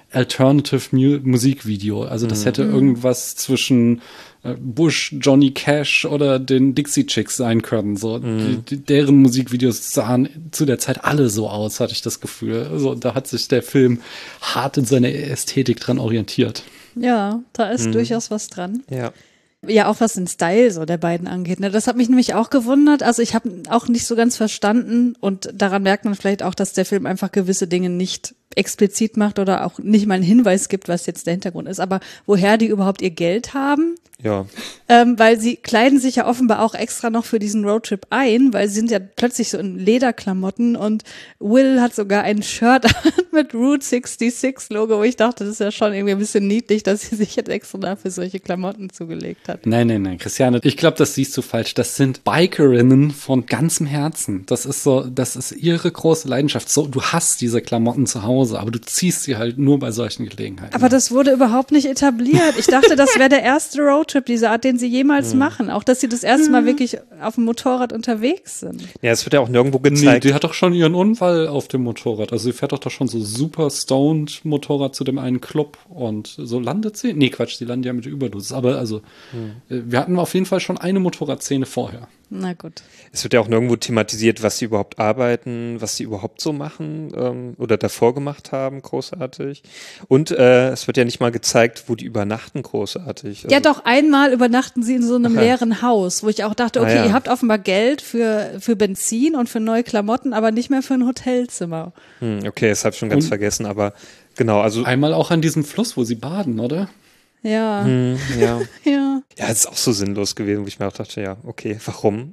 Alternative Musikvideo. Also das hätte irgendwas zwischen Bush, Johnny Cash oder den Dixie Chicks sein können. So, deren Musikvideos sahen zu der Zeit alle so aus, hatte ich das Gefühl. Also da hat sich der Film hart in seiner Ästhetik dran orientiert. Ja, da ist durchaus was dran. Ja. Ja, auch was den Style so der beiden angeht. Ne? Das hat mich nämlich auch gewundert. Also ich habe auch nicht so ganz verstanden und daran merkt man vielleicht auch, dass der Film einfach gewisse Dinge nicht explizit macht oder auch nicht mal einen Hinweis gibt, was jetzt der Hintergrund ist. Aber woher die überhaupt ihr Geld haben? Ja. Weil sie kleiden sich ja offenbar auch extra noch für diesen Roadtrip ein, weil sie sind ja plötzlich so in Lederklamotten und Will hat sogar ein Shirt mit Route 66 Logo, wo ich dachte, das ist ja schon irgendwie ein bisschen niedlich, dass sie sich jetzt extra dafür solche Klamotten zugelegt hat. Nein, Christiane, ich glaube, das siehst du falsch. Das sind Bikerinnen von ganzem Herzen. Das ist ihre große Leidenschaft. So, du hast diese Klamotten zu Hause, aber du ziehst sie halt nur bei solchen Gelegenheiten. Aber das wurde überhaupt nicht etabliert. Ich dachte, das wäre der erste Roadtrip dieser Art, den sie jemals machen. Auch, dass sie das erste Mal wirklich auf dem Motorrad unterwegs sind. Ja, es wird ja auch nirgendwo gezeigt. Nee, die hat doch schon ihren Unfall auf dem Motorrad. Also sie fährt doch schon so super stoned Motorrad zu dem einen Club und so landet sie. Nee, Quatsch, sie landet ja mit der Überdosis. Aber also, wir hatten auf jeden Fall schon eine Motorradszene vorher. Na gut. Es wird ja auch nirgendwo thematisiert, was sie überhaupt arbeiten, was sie überhaupt so machen oder davor gemacht haben, großartig. Und es wird ja nicht mal gezeigt, wo die übernachten, großartig. Ja, doch, einmal übernachten sie in so einem leeren Haus, wo ich auch dachte, okay, ihr habt offenbar Geld für Benzin und für neue Klamotten, aber nicht mehr für ein Hotelzimmer. Okay, das habe ich schon ganz vergessen, aber genau, also. Einmal auch an diesem Fluss, wo sie baden, oder? Ja. Ja. Ja. Ja, es ist auch so sinnlos gewesen, wo ich mir auch dachte, ja, okay, warum?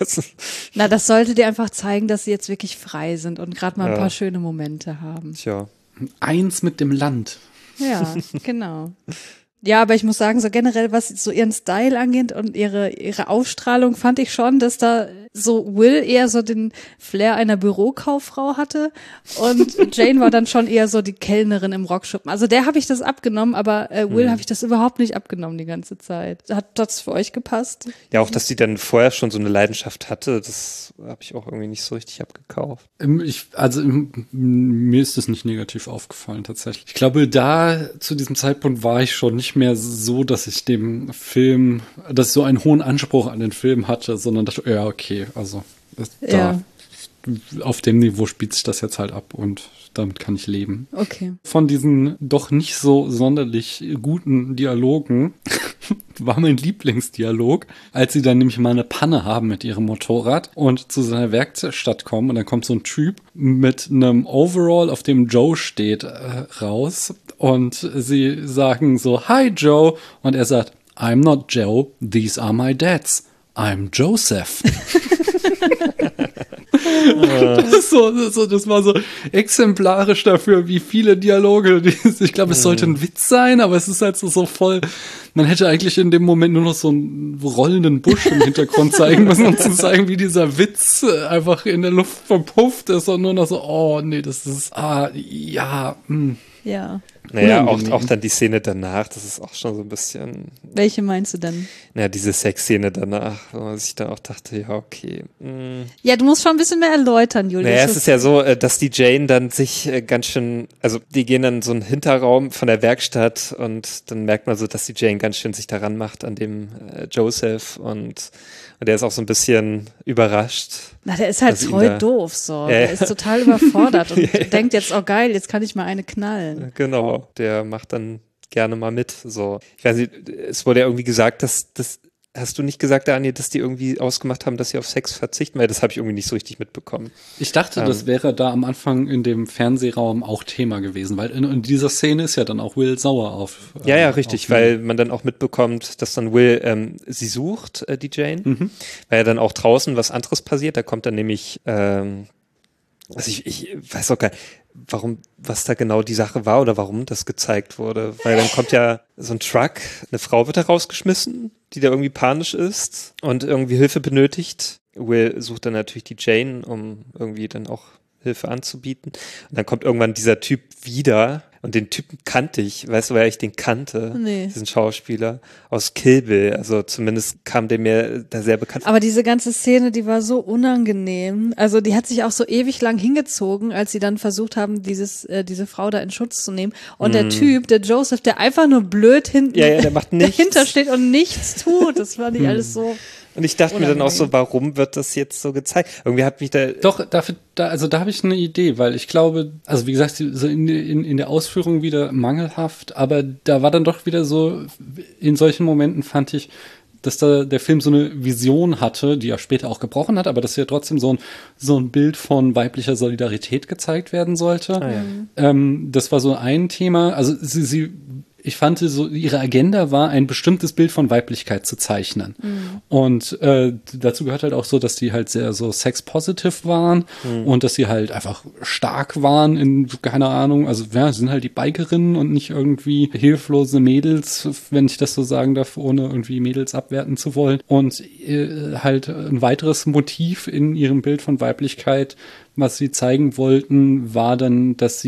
Das sollte dir einfach zeigen, dass sie jetzt wirklich frei sind und gerade mal ein paar schöne Momente haben. Tja. Eins mit dem Land. Ja, genau. Ja, aber ich muss sagen, so generell, was so ihren Style angeht und ihre Ausstrahlung, fand ich schon, dass da so Will eher so den Flair einer Bürokauffrau hatte und Jane war dann schon eher so die Kellnerin im Rockschuppen. Also der habe ich das abgenommen, aber Will habe ich das überhaupt nicht abgenomim die ganze Zeit. Hat das für euch gepasst? Ja, auch, dass sie dann vorher schon so eine Leidenschaft hatte, das habe ich auch irgendwie nicht so richtig abgekauft. Mir ist das nicht negativ aufgefallen, tatsächlich. Ich glaube, zu diesem Zeitpunkt war ich schon nicht mehr so, dass ich so einen hohen Anspruch an den Film hatte, sondern dachte, ja, okay, also auf dem Niveau spielt sich das jetzt halt ab und damit kann ich leben. Okay. Von diesen doch nicht so sonderlich guten Dialogen war mein Lieblingsdialog, als sie dann nämlich mal eine Panne haben mit ihrem Motorrad und zu seiner Werkstatt kommen und dann kommt so ein Typ mit einem Overall, auf dem Joe steht, raus und sie sagen so, "Hi Joe" und er sagt, "I'm not Joe, these are my dads. I'm Joseph." Das war so exemplarisch dafür, wie viele Dialoge, ich glaube, es sollte ein Witz sein, aber es ist halt so voll, man hätte eigentlich in dem Moment nur noch so einen rollenden Busch im Hintergrund zeigen müssen, um zu zeigen, wie dieser Witz einfach in der Luft verpufft ist und nur noch so, oh nee, das ist, ja. Naja, auch dann die Szene danach, das ist auch schon so ein bisschen. Welche meinst du denn? Naja, diese Sexszene danach, wo man sich dann auch dachte, ja, okay. Ja, du musst schon ein bisschen mehr erläutern, Julius. Naja, es ist ja so, dass die Jane dann sich ganz schön, also die gehen dann in so einen Hinterraum von der Werkstatt und dann merkt man so, dass die Jane ganz schön sich daran macht an dem Joseph und der ist auch so ein bisschen überrascht. Na, der ist halt voll doof, so. Der ist total überfordert und denkt jetzt, oh geil, jetzt kann ich mal eine knallen. Genau, der macht dann gerne mal mit, so. Ich weiß nicht, es wurde ja irgendwie gesagt, dass hast du nicht gesagt, Daniel, dass die irgendwie ausgemacht haben, dass sie auf Sex verzichten? Weil das habe ich irgendwie nicht so richtig mitbekommen. Ich dachte, das wäre da am Anfang in dem Fernsehraum auch Thema gewesen, weil in dieser Szene ist ja dann auch Will sauer auf. Ja, richtig, weil man dann auch mitbekommt, dass dann Will sie sucht, die Jane, weil ja dann auch draußen was anderes passiert. Da kommt dann nämlich, also ich weiß auch gar nicht, was da genau die Sache war oder warum das gezeigt wurde. Weil dann kommt ja so ein Truck, eine Frau wird da rausgeschmissen, die da irgendwie panisch ist und irgendwie Hilfe benötigt. Will sucht dann natürlich die Jane, um irgendwie dann auch Hilfe anzubieten. Und dann kommt irgendwann dieser Typ wieder. Und den Typen kannte ich, weißt du, woher ich den kannte? Nee. Diesen Schauspieler aus Kill Bill, also zumindest kam der mir da sehr bekannt. Aber diese ganze Szene, die war so unangenehm. Also die hat sich auch so ewig lang hingezogen, als sie dann versucht haben, diese Frau da in Schutz zu nehmen. Und der Typ, der Joseph, der einfach nur blöd hinten der macht nichts. dahinter steht und nichts tut. Das war nicht alles so. Und ich dachte mir dann auch so, warum wird das jetzt so gezeigt? Irgendwie hat mich da... Doch, da habe ich eine Idee, weil ich glaube, also wie gesagt, so in der Ausführung wieder mangelhaft, aber da war dann doch wieder so, in solchen Momenten fand ich, dass da der Film so eine Vision hatte, die er später auch gebrochen hat, aber dass ja trotzdem so ein Bild von weiblicher Solidarität gezeigt werden sollte. Ah, ja. Das war so ein Thema, also ich fand so, ihre Agenda war, ein bestimmtes Bild von Weiblichkeit zu zeichnen. Und dazu gehört halt auch so, dass die halt sehr so sex-positive waren und dass sie halt einfach stark waren in, keine Ahnung, also ja, sind halt die Bikerinnen und nicht irgendwie hilflose Mädels, wenn ich das so sagen darf, ohne irgendwie Mädels abwerten zu wollen. Und halt ein weiteres Motiv in ihrem Bild von Weiblichkeit, was sie zeigen wollten, war dann, dass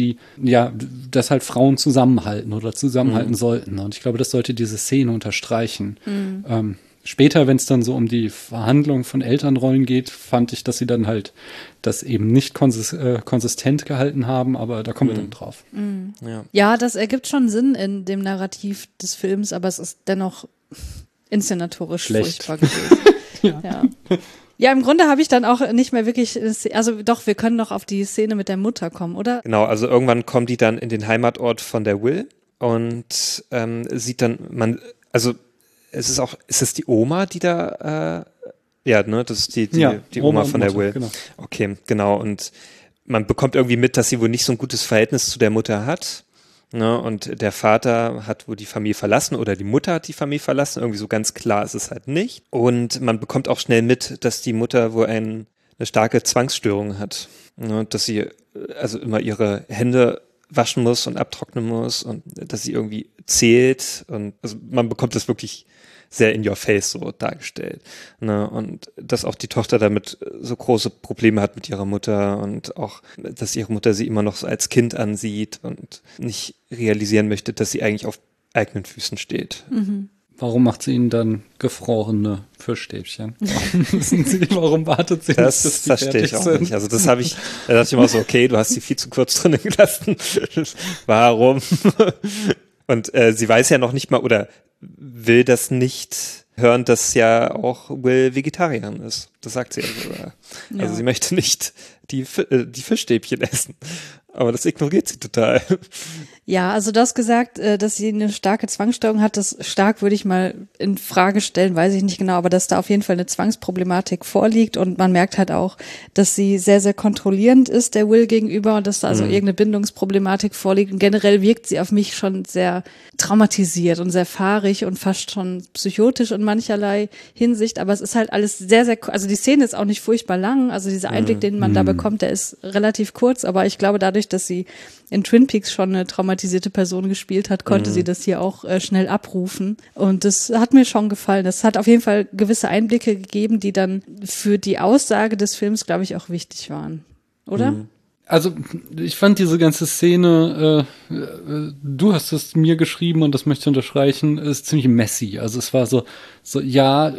halt Frauen zusammenhalten oder zusammenhalten sollten. Und ich glaube, das sollte diese Szene unterstreichen. Später, wenn es dann so um die Verhandlung von Elternrollen geht, fand ich, dass sie dann halt das eben nicht konsistent gehalten haben, aber da kommen wir dann drauf. Ja, das ergibt schon Sinn in dem Narrativ des Films, aber es ist dennoch inszenatorisch schlecht. Furchtbar gewesen. Ja. Ja, im Grunde habe ich dann auch nicht mehr wirklich, also doch, wir können noch auf die Szene mit der Mutter kommen, oder? Genau, also irgendwann kommen die dann in den Heimatort von der Will und sieht dann, ist es die Oma, die da, das ist die Oma von der Will. Genau. Okay, genau, und man bekommt irgendwie mit, dass sie wohl nicht so ein gutes Verhältnis zu der Mutter hat. Ne, und der Vater hat wohl die Familie verlassen oder die Mutter hat die Familie verlassen. Irgendwie so ganz klar ist es halt nicht. Und man bekommt auch schnell mit, dass die Mutter wohl eine starke Zwangsstörung hat. Ne, dass sie also immer ihre Hände waschen muss und abtrocknen muss und dass sie irgendwie zählt. Und also man bekommt das wirklich sehr in your face so dargestellt. Ne? Und dass auch die Tochter damit so große Probleme hat mit ihrer Mutter und auch, dass ihre Mutter sie immer noch so als Kind ansieht und nicht realisieren möchte, dass sie eigentlich auf eigenen Füßen steht. Warum macht sie ihnen dann gefrorene Fischstäbchen? Warum wartet sie, bis die das verstehe ich auch sind? nicht. Also da dachte ich immer so, okay, du hast sie viel zu kurz drinnen gelassen. Warum? Und sie weiß ja noch nicht mal oder will das nicht hören, dass ja auch Will Vegetarierin ist. Das sagt sie ja sogar. Also Ja. sie möchte nicht die Fischstäbchen essen. Aber das ignoriert sie total. Ja, also du hast gesagt, dass sie eine starke Zwangsstörung hat. Das stark würde ich mal in Frage stellen, weiß ich nicht genau, aber dass da auf jeden Fall eine Zwangsproblematik vorliegt und man merkt halt auch, dass sie sehr, sehr kontrollierend ist der Will gegenüber und dass da also irgendeine Bindungsproblematik vorliegt. Und generell wirkt sie auf mich schon sehr traumatisiert und sehr fahrig und fast schon psychotisch in mancherlei Hinsicht, aber es ist halt alles sehr, sehr, also die Szene ist auch nicht furchtbar lang, also dieser Einblick, den man da bekommt, der ist relativ kurz, aber ich glaube dadurch, dass sie in Twin Peaks schon eine traumatisierte Person gespielt hat, konnte sie das hier auch schnell abrufen. Und das hat mir schon gefallen. Das hat auf jeden Fall gewisse Einblicke gegeben, die dann für die Aussage des Films, glaube ich, auch wichtig waren. Oder? Also ich fand diese ganze Szene, du hast es mir geschrieben und das möchte ich unterstreichen, ist ziemlich messy. Also es war so wir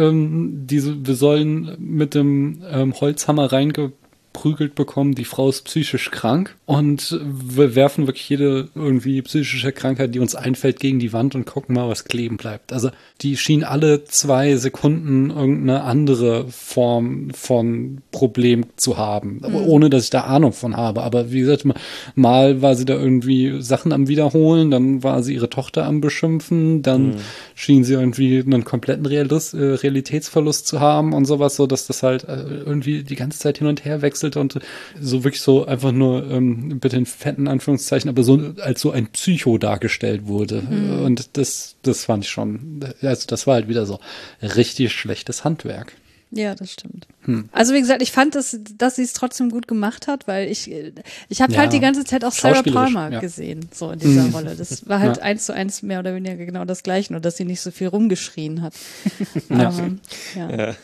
sollen mit dem Holzhammer reingeprügelt bekommen, die Frau ist psychisch krank und wir werfen wirklich jede irgendwie psychische Krankheit, die uns einfällt, gegen die Wand und gucken mal, was kleben bleibt. Also die schien alle 2 Sekunden irgendeine andere Form von Problem zu haben, ohne dass ich da Ahnung von habe. Aber wie gesagt, mal war sie da irgendwie Sachen am Wiederholen, dann war sie ihre Tochter am Beschimpfen, dann schien sie irgendwie einen kompletten Realitätsverlust zu haben und sowas, so dass das halt irgendwie die ganze Zeit hin und her wechselte und so wirklich so einfach nur bitte in fetten Anführungszeichen, aber so als so ein Psycho dargestellt wurde. Und das fand ich schon, also das war halt wieder so richtig schlechtes Handwerk. Ja, das stimmt. Also wie gesagt, ich fand, dass sie es trotzdem gut gemacht hat, weil ich habe halt die ganze Zeit auch Sarah Palmer gesehen, so in dieser Rolle. Das war halt 1:1 mehr oder weniger genau das Gleiche, nur dass sie nicht so viel rumgeschrien hat. Aber, ja.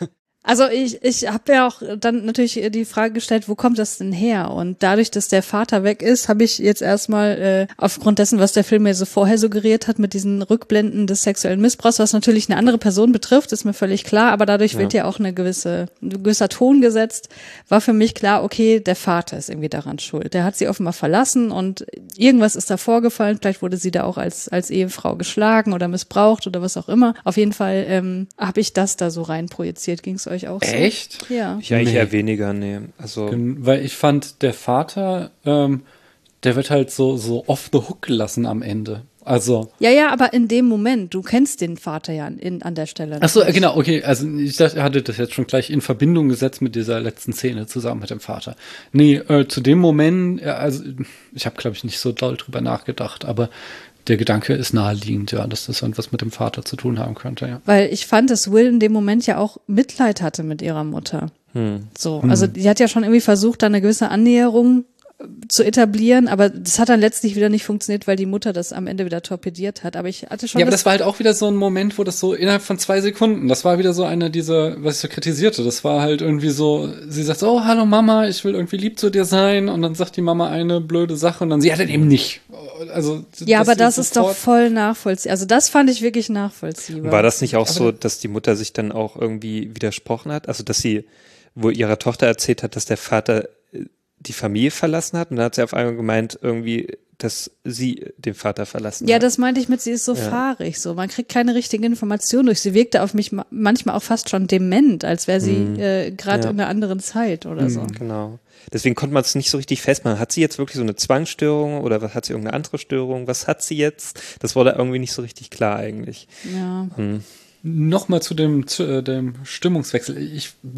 Also ich habe ja auch dann natürlich die Frage gestellt, wo kommt das denn her? Und dadurch, dass der Vater weg ist, habe ich jetzt erstmal aufgrund dessen, was der Film mir so vorher suggeriert hat, mit diesen Rückblenden des sexuellen Missbrauchs, was natürlich eine andere Person betrifft, ist mir völlig klar, aber dadurch wird ja auch ein gewisser Ton gesetzt, war für mich klar, okay, der Vater ist irgendwie daran schuld. Der hat sie offenbar verlassen und irgendwas ist da vorgefallen, vielleicht wurde sie da auch als Ehefrau geschlagen oder missbraucht oder was auch immer. Auf jeden Fall habe ich das da so rein projiziert. Ging es euch auch so? Echt? Ja. Ich eigentlich eher weniger, nee. Also Weil ich fand, der Vater, der wird halt so off the hook gelassen am Ende. Also. Ja, aber in dem Moment, du kennst den Vater ja an der Stelle. Ach so, genau, okay. Also ich dachte, er hatte das jetzt schon gleich in Verbindung gesetzt mit dieser letzten Szene zusammen mit dem Vater. Nee, zu dem Moment, also ich habe, glaube ich, nicht so doll drüber nachgedacht, aber der Gedanke ist naheliegend, ja, dass das irgendwas mit dem Vater zu tun haben könnte, ja. Weil ich fand, dass Will in dem Moment ja auch Mitleid hatte mit ihrer Mutter. So, also die hat ja schon irgendwie versucht, da eine gewisse Annäherung zu etablieren, aber das hat dann letztlich wieder nicht funktioniert, weil die Mutter das am Ende wieder torpediert hat. Aber ich hatte schon. Ja, aber das war halt auch wieder so ein Moment, wo das so innerhalb von 2 Sekunden, das war wieder so einer dieser, was ich so kritisierte, das war halt irgendwie so, sie sagt, oh, hallo Mama, ich will irgendwie lieb zu dir sein, und dann sagt die Mama eine blöde Sache und dann, ja, dann eben nicht. Also, ja, aber das ist doch voll nachvollziehbar. Also das fand ich wirklich nachvollziehbar. war das nicht auch so, dass die Mutter sich dann auch irgendwie widersprochen hat? Also, dass sie wohl ihrer Tochter erzählt hat, dass der Vater die Familie verlassen hat, und dann hat sie auf einmal gemeint, irgendwie, dass sie den Vater verlassen hat. Ja, das meinte ich mit, sie ist so fahrig, so. Man kriegt keine richtige Information durch. Sie wirkte auf mich manchmal auch fast schon dement, als wäre sie gerade in einer anderen Zeit oder so. Genau. Deswegen konnte man es nicht so richtig festmachen. Hat sie jetzt wirklich so eine Zwangsstörung oder hat sie irgendeine andere Störung? Was hat sie jetzt? Das wurde irgendwie nicht so richtig klar eigentlich. Ja. Nochmal zu dem Stimmungswechsel.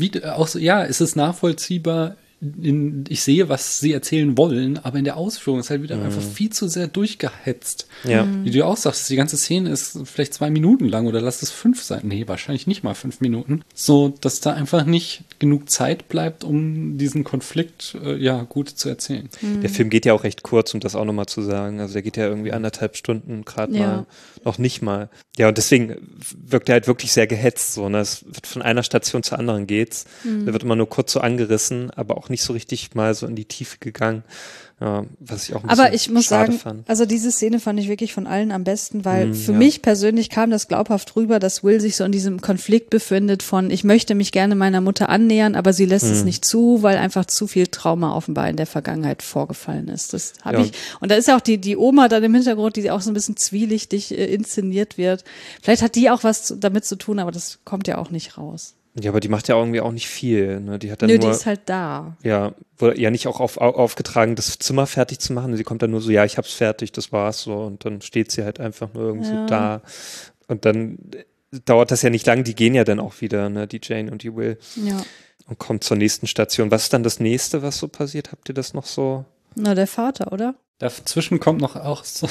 Es ist nachvollziehbar. Ich sehe, was sie erzählen wollen, aber in der Ausführung ist halt wieder einfach viel zu sehr durchgehetzt. Ja. Wie du auch sagst, die ganze Szene ist vielleicht 2 Minuten lang oder lass es 5 sein. Nee, wahrscheinlich nicht mal 5 Minuten. So, dass da einfach nicht genug Zeit bleibt, um diesen Konflikt gut zu erzählen. Der Film geht ja auch recht kurz, um das auch nochmal zu sagen. Also der geht ja irgendwie 1,5 Stunden gerade mal, noch nicht mal. Ja, und deswegen wirkt er halt wirklich sehr gehetzt. So, ne? Es wird von einer Station zur anderen geht's. Da wird immer nur kurz so angerissen, aber auch nicht so richtig mal so in die Tiefe gegangen, was ich auch ein bisschen aber ich muss schade sagen, fand. also diese Szene fand ich wirklich von allen am besten, weil für mich persönlich kam das glaubhaft rüber, dass Will sich so in diesem Konflikt befindet von, ich möchte mich gerne meiner Mutter annähern, aber sie lässt es nicht zu, weil einfach zu viel Trauma offenbar in der Vergangenheit vorgefallen ist. Das habe ich. Und da ist ja auch die Oma dann im Hintergrund, die auch so ein bisschen zwielichtig inszeniert wird. Vielleicht hat die auch was damit zu tun, aber das kommt ja auch nicht raus. Ja, aber die macht ja irgendwie auch nicht viel. Ne? Die hat dann Nö, nur, die ist halt da. ja, wurde ja nicht auch aufgetragen, das Zimmer fertig zu machen. Sie kommt dann nur so, ja, ich hab's fertig, das war's so. Und dann steht sie halt einfach nur irgendwie so da. Und dann dauert das ja nicht lang, die gehen ja dann auch wieder, ne, die Jane und die Will. Ja. Und kommt zur nächsten Station. Was ist dann das nächste, was so passiert? Habt ihr das noch so? Na, der Vater, oder? Dazwischen kommt noch auch so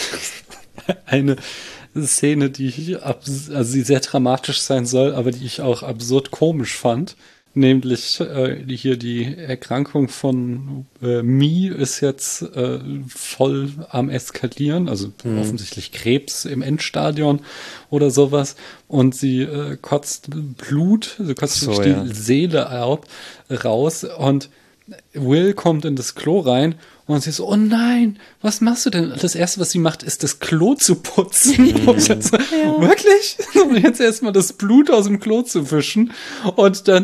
eine Szene, die die sehr dramatisch sein soll, aber die ich auch absurd komisch fand. Nämlich hier die Erkrankung von Mi ist jetzt voll am Eskalieren, also offensichtlich Krebs im Endstadion oder sowas. Und sie kotzt Blut, sie kotzt die Seele raus, und Will kommt in das Klo rein und sie so, oh nein, was machst du denn? Das Erste, was sie macht, ist das Klo zu putzen. Und jetzt so, wirklich? Und jetzt erstmal das Blut aus dem Klo zu wischen. Und dann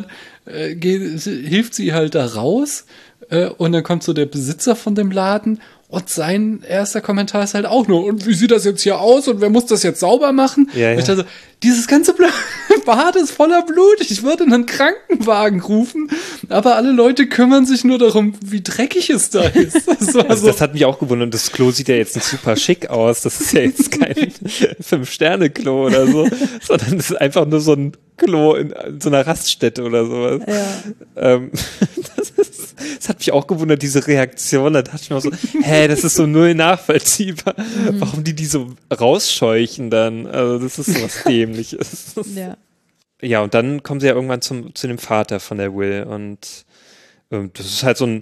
hilft sie halt da raus. Und dann kommt so der Besitzer von dem Laden. Und sein erster Kommentar ist halt auch nur, und wie sieht das jetzt hier aus? Und wer muss das jetzt sauber machen? Ja, ja. Ich dachte, dieses ganze Bad ist voller Blut. Ich würde einen Krankenwagen rufen. Aber alle Leute kümmern sich nur darum, wie dreckig es da ist. Das hat mich auch gewundert. Das Klo sieht ja jetzt nicht super schick aus. Das ist ja jetzt kein 5-Sterne-Klo oder so, sondern das ist einfach nur so ein Klo in so einer Raststätte oder sowas. Ja. Das hat mich auch gewundert, diese Reaktion. Da dachte ich mir auch so, das ist so null nachvollziehbar. Warum die so rausscheuchen dann? Also das ist so was Dämliches. Ja. Ja, und dann kommen sie ja irgendwann zu dem Vater von der Will, und das ist halt so ein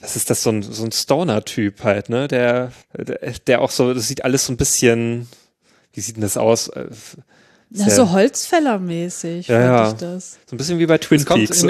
Stoner-Typ halt, ne? Der auch so, das sieht alles so ein bisschen, wie sieht denn das aus? Ja, so Holzfällermäßig fand ich das. So ein bisschen wie bei Twin Peaks.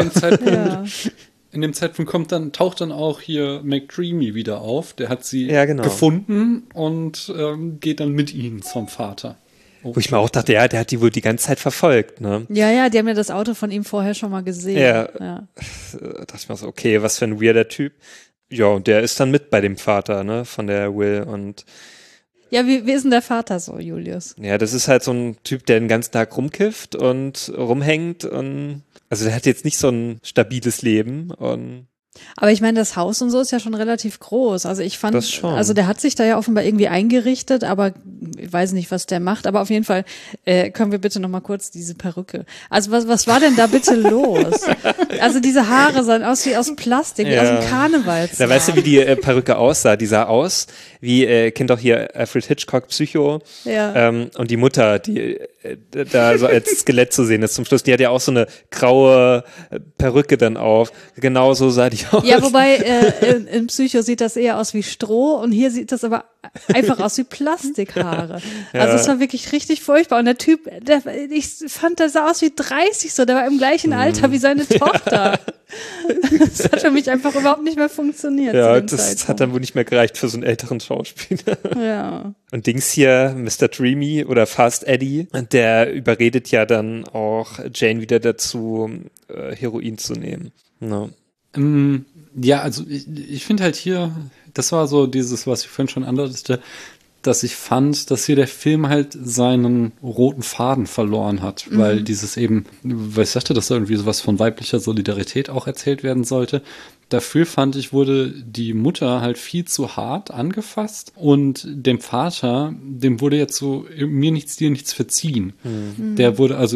In dem Zeitpunkt taucht dann auch hier McDreamy wieder auf. Der hat sie gefunden und geht dann mit ihhen zum Vater. Wo ich mir auch dachte, der hat die wohl die ganze Zeit verfolgt, ne? Ja, die haben ja das Auto von ihm vorher schon mal gesehen. Ja. Dachte ich mir so, okay, was für ein weirder Typ. Ja, und der ist dann mit bei dem Vater, ne, von der Will und ja, wie ist denn der Vater so, Julius? Ja, das ist halt so ein Typ, der den ganzen Tag rumkifft und rumhängt und also der hat jetzt nicht so ein stabiles Leben und aber ich meine, das Haus und so ist ja schon relativ groß. Also ich fand, das schon. Also der hat sich da ja offenbar irgendwie eingerichtet, aber ich weiß nicht, was der macht. Aber auf jeden Fall können wir bitte noch mal kurz diese Perücke. Also was war denn da bitte los? Also diese Haare sahen aus wie aus Plastik, wie aus dem Karnevalsrahmen. Da weißt du, wie die Perücke aussah? Die sah aus wie, kennt doch hier Alfred Hitchcock, Psycho. Ja. Und die Mutter, die da so als Skelett zu sehen ist zum Schluss, die hat ja auch so eine graue Perücke dann auf. Genau so sah die aus. Ja, wobei in Psycho sieht das eher aus wie Stroh und hier sieht das aber einfach aus wie Plastikhaare. Ja. Also es war wirklich richtig furchtbar. Und der Typ, ich fand, der sah aus wie 30 so, der war im gleichen Alter wie seine Tochter. Das hat für mich einfach überhaupt nicht mehr funktioniert. Ja, das hat dann wohl nicht mehr gereicht für so einen älteren Schauspieler. Ja. Und Dings hier, Mr. Dreamy oder Fast Eddie, der überredet ja dann auch Jane wieder dazu, Heroin zu nehmen. No. Ja, also ich finde halt hier, das war so dieses, was ich vorhin schon andeutete, dass ich fand, dass hier der Film halt seinen roten Faden verloren hat, weil dieses eben, weil ich sagte, dass da irgendwie sowas von weiblicher Solidarität auch erzählt werden sollte. Dafür fand ich, wurde die Mutter halt viel zu hart angefasst und dem Vater, dem wurde jetzt so mir nichts, dir nichts verziehen. Der wurde, das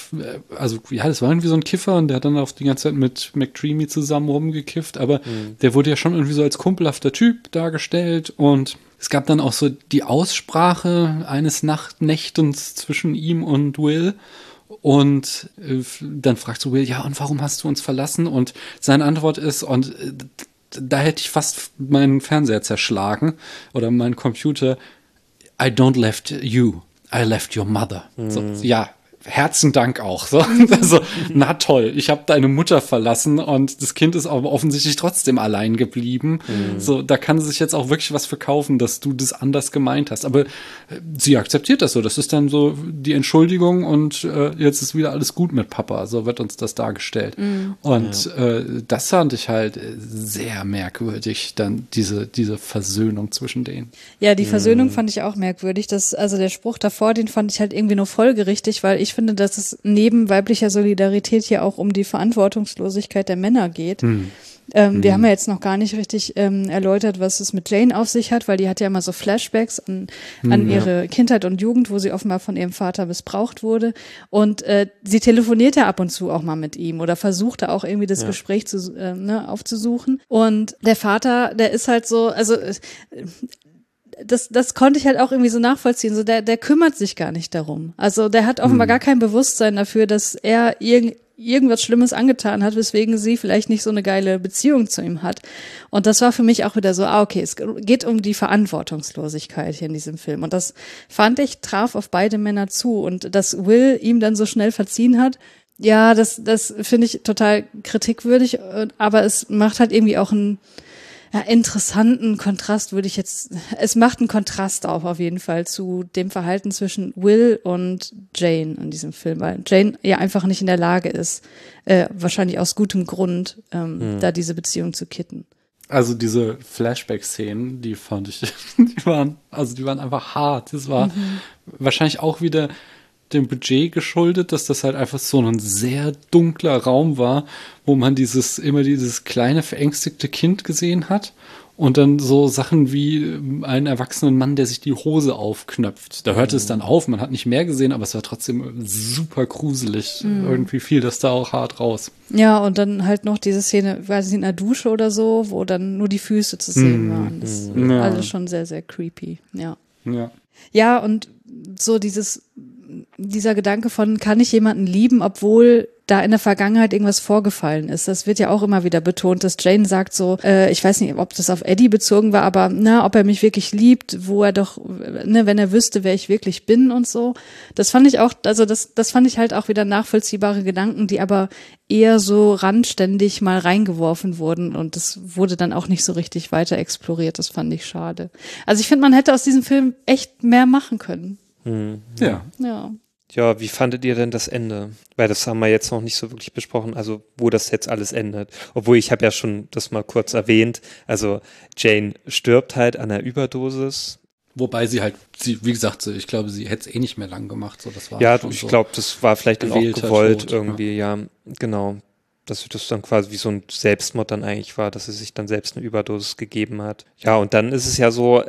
war irgendwie so ein Kiffer und der hat dann auch die ganze Zeit mit McDreamy zusammen rumgekifft, aber der wurde ja schon irgendwie so als kumpelhafter Typ dargestellt und es gab dann auch so die Aussprache eines Nächtens zwischen ihm und Will. Und dann fragt so Will, ja, und warum hast du uns verlassen? Und seine Antwort ist, und da hätte ich fast meinen Fernseher zerschlagen oder meinen Computer, I don't left you, I left your mother. So, ja, Herzen Dank auch. So. Also, na toll, ich habe deine Mutter verlassen und das Kind ist aber offensichtlich trotzdem allein geblieben. So, da kann sie sich jetzt auch wirklich was verkaufen, dass du das anders gemeint hast. Aber sie akzeptiert das so. Das ist dann so die und jetzt ist wieder alles gut mit Papa. So wird uns das dargestellt. Und das fand ich halt sehr merkwürdig, dann diese Versöhnung zwischen denen. Ja, die Versöhnung fand ich auch merkwürdig. Also der Spruch davor, den fand ich halt irgendwie nur folgerichtig, weil ich finde, dass es neben weiblicher Solidarität hier auch um die Verantwortungslosigkeit der Männer geht. Wir haben ja jetzt noch gar nicht richtig erläutert, was es mit Jane auf sich hat, weil die hat ja immer so Flashbacks an ihre Kindheit und Jugend, wo sie offenbar von ihrem Vater missbraucht wurde. Und sie telefoniert ja ab und zu auch mal mit ihm oder versucht da auch irgendwie das Gespräch aufzusuchen. Und der Vater, der ist halt so, also das konnte ich halt auch irgendwie so nachvollziehen. So, der kümmert sich gar nicht darum. Also der hat offenbar gar kein Bewusstsein dafür, dass er irgendwas Schlimmes angetan hat, weswegen sie vielleicht nicht so eine geile Beziehung zu ihm hat. Und das war für mich auch wieder so, okay, es geht um die Verantwortungslosigkeit hier in diesem Film. Und das fand ich, traf auf beide Männer zu. Und dass Will ihm dann so schnell verziehen hat, ja, das finde ich total kritikwürdig. Aber es macht halt irgendwie auch einen interessanten Kontrast es macht einen Kontrast auf jeden Fall zu dem Verhalten zwischen Will und Jane in diesem Film, weil Jane ja einfach nicht in der Lage ist, wahrscheinlich aus gutem Grund, da diese Beziehung zu kitten. Also diese Flashback-Szenen, die fand ich, die waren einfach hart. Das war wahrscheinlich auch wieder dem Budget geschuldet, dass das halt einfach so ein sehr dunkler Raum war, wo man immer dieses kleine verängstigte Kind gesehen hat und dann so Sachen wie einen erwachsenen Mann, der sich die Hose aufknöpft. Da hörte es dann auf, man hat nicht mehr gesehen, aber es war trotzdem super gruselig. Irgendwie fiel das da auch hart raus. Ja, und dann halt noch diese Szene, weiß ich, in der Dusche oder so, wo dann nur die Füße zu sehen waren. Das ist alles schon sehr, sehr creepy. Ja, und so dieser Gedanke von, kann ich jemanden lieben, obwohl da in der Vergangenheit irgendwas vorgefallen ist. Das wird ja auch immer wieder betont, dass Jane sagt so, ich weiß nicht, ob das auf Eddie bezogen war, aber ob er mich wirklich liebt, wo er doch, wenn er wüsste, wer ich wirklich bin und so. Das fand ich auch, also das fand ich halt auch wieder nachvollziehbare Gedanken, die aber eher so randständig mal reingeworfen wurden und das wurde dann auch nicht so richtig weiter exploriert. Das fand ich schade. Also ich finde, man hätte aus diesem Film echt mehr machen können. Ja. Ja, wie fandet ihr denn das Ende? Weil das haben wir jetzt noch nicht so wirklich besprochen, also wo das jetzt alles endet. Obwohl, ich habe ja schon das mal kurz erwähnt, also Jane stirbt halt an einer Überdosis. Wobei wie gesagt, ich glaube, sie hätte es eh nicht mehr lang gemacht. So, das war ja, ich glaube, das war vielleicht dann auch gewollt Tod, irgendwie, ja, genau. Dass das dann quasi wie so ein Selbstmord dann eigentlich war, dass sie sich dann selbst eine Überdosis gegeben hat. Ja, und dann ist es ja so,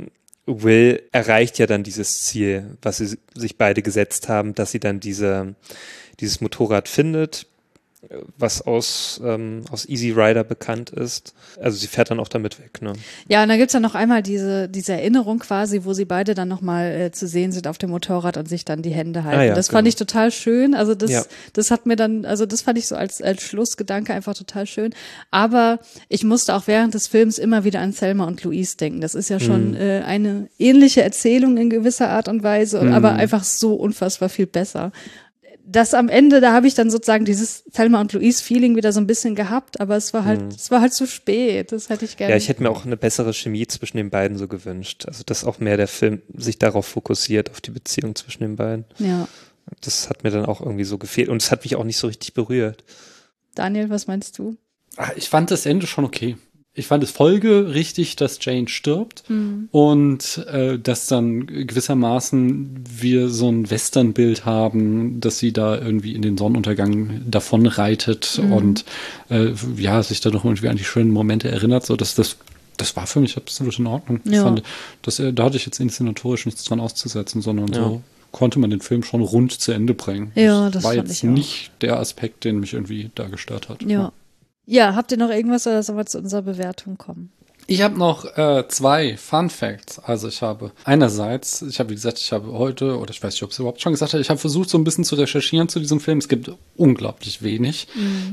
Will erreicht ja dann dieses Ziel, was sie sich beide gesetzt haben, dass sie dann dieses Motorrad findet, was aus Easy Rider bekannt ist. Also sie fährt dann auch damit weg, ne? Ja, und dann gibt's ja noch einmal diese Erinnerung quasi, wo sie beide dann nochmal zu sehen sind auf dem Motorrad und sich dann die Hände halten. Ja, das fand ich total schön. Also das hat mir dann, also das fand ich so als Schlussgedanke einfach total schön. Aber ich musste auch während des Films immer wieder an Thelma und Louise denken. Das ist ja schon eine ähnliche Erzählung in gewisser Art und Weise, aber einfach so unfassbar viel besser. Das am Ende, da habe ich dann sozusagen dieses Thelma und Louise Feeling wieder so ein bisschen gehabt, aber es war halt zu spät. Das hätte ich gerne. Ja, ich hätte mir auch eine bessere Chemie zwischen den beiden so gewünscht. Also, dass auch mehr der Film sich darauf fokussiert, auf die Beziehung zwischen den beiden. Ja. Das hat mir dann auch irgendwie so gefehlt und es hat mich auch nicht so richtig berührt. Daniel, was meinst du? Ich fand das Ende schon okay. Ich fand es folgerichtig, dass Jane stirbt und dass dann gewissermaßen wir so ein Westernbild haben, dass sie da irgendwie in den Sonnenuntergang davon reitet und sich da noch irgendwie an die schönen Momente erinnert. So, das war für mich absolut in Ordnung. Ja. Ich fand, da hatte ich jetzt inszenatorisch nichts dran auszusetzen, sondern so konnte man den Film schon rund zu Ende bringen. Ja, das war fand jetzt ich auch. nicht der Aspekt, den mich irgendwie da gestört hat. Ja. Ja, habt ihr noch irgendwas oder sollen wir zu unserer Bewertung kommen? Ich habe noch 2 Fun Facts. Also ich habe einerseits, ich habe heute, oder ich weiß nicht, ob ich es überhaupt schon gesagt habe, ich habe versucht, so ein bisschen zu recherchieren zu diesem Film. Es gibt unglaublich wenig.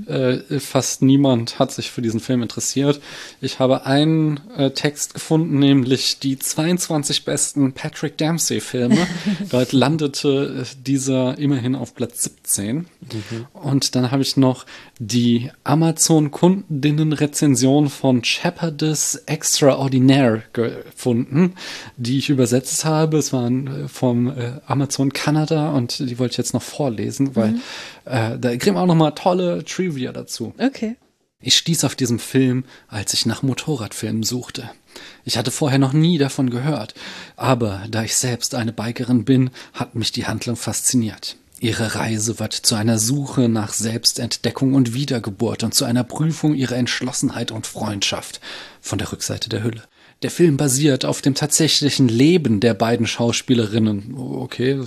Fast niemand hat sich für diesen Film interessiert. Ich habe einen Text gefunden, nämlich die 22 besten Patrick Dempsey-Filme. Dort landete dieser immerhin auf Platz 17. Und dann habe ich noch die Amazon-Kundinnen-Rezension von Shepherdess Extraordinaire gefunden, die ich übersetzt habe. Es waren vom Amazon Kanada und die wollte ich jetzt noch vorlesen, weil da kriegen wir auch nochmal tolle Trivia dazu. Okay. Ich stieß auf diesen Film, als ich nach Motorradfilmen suchte. Ich hatte vorher noch nie davon gehört, aber da ich selbst eine Bikerin bin, hat mich die Handlung fasziniert. Ihre Reise wird zu einer Suche nach Selbstentdeckung und Wiedergeburt und zu einer Prüfung ihrer Entschlossenheit und Freundschaft von der Rückseite der Hülle. Der Film basiert auf dem tatsächlichen Leben der beiden Schauspielerinnen. Okay,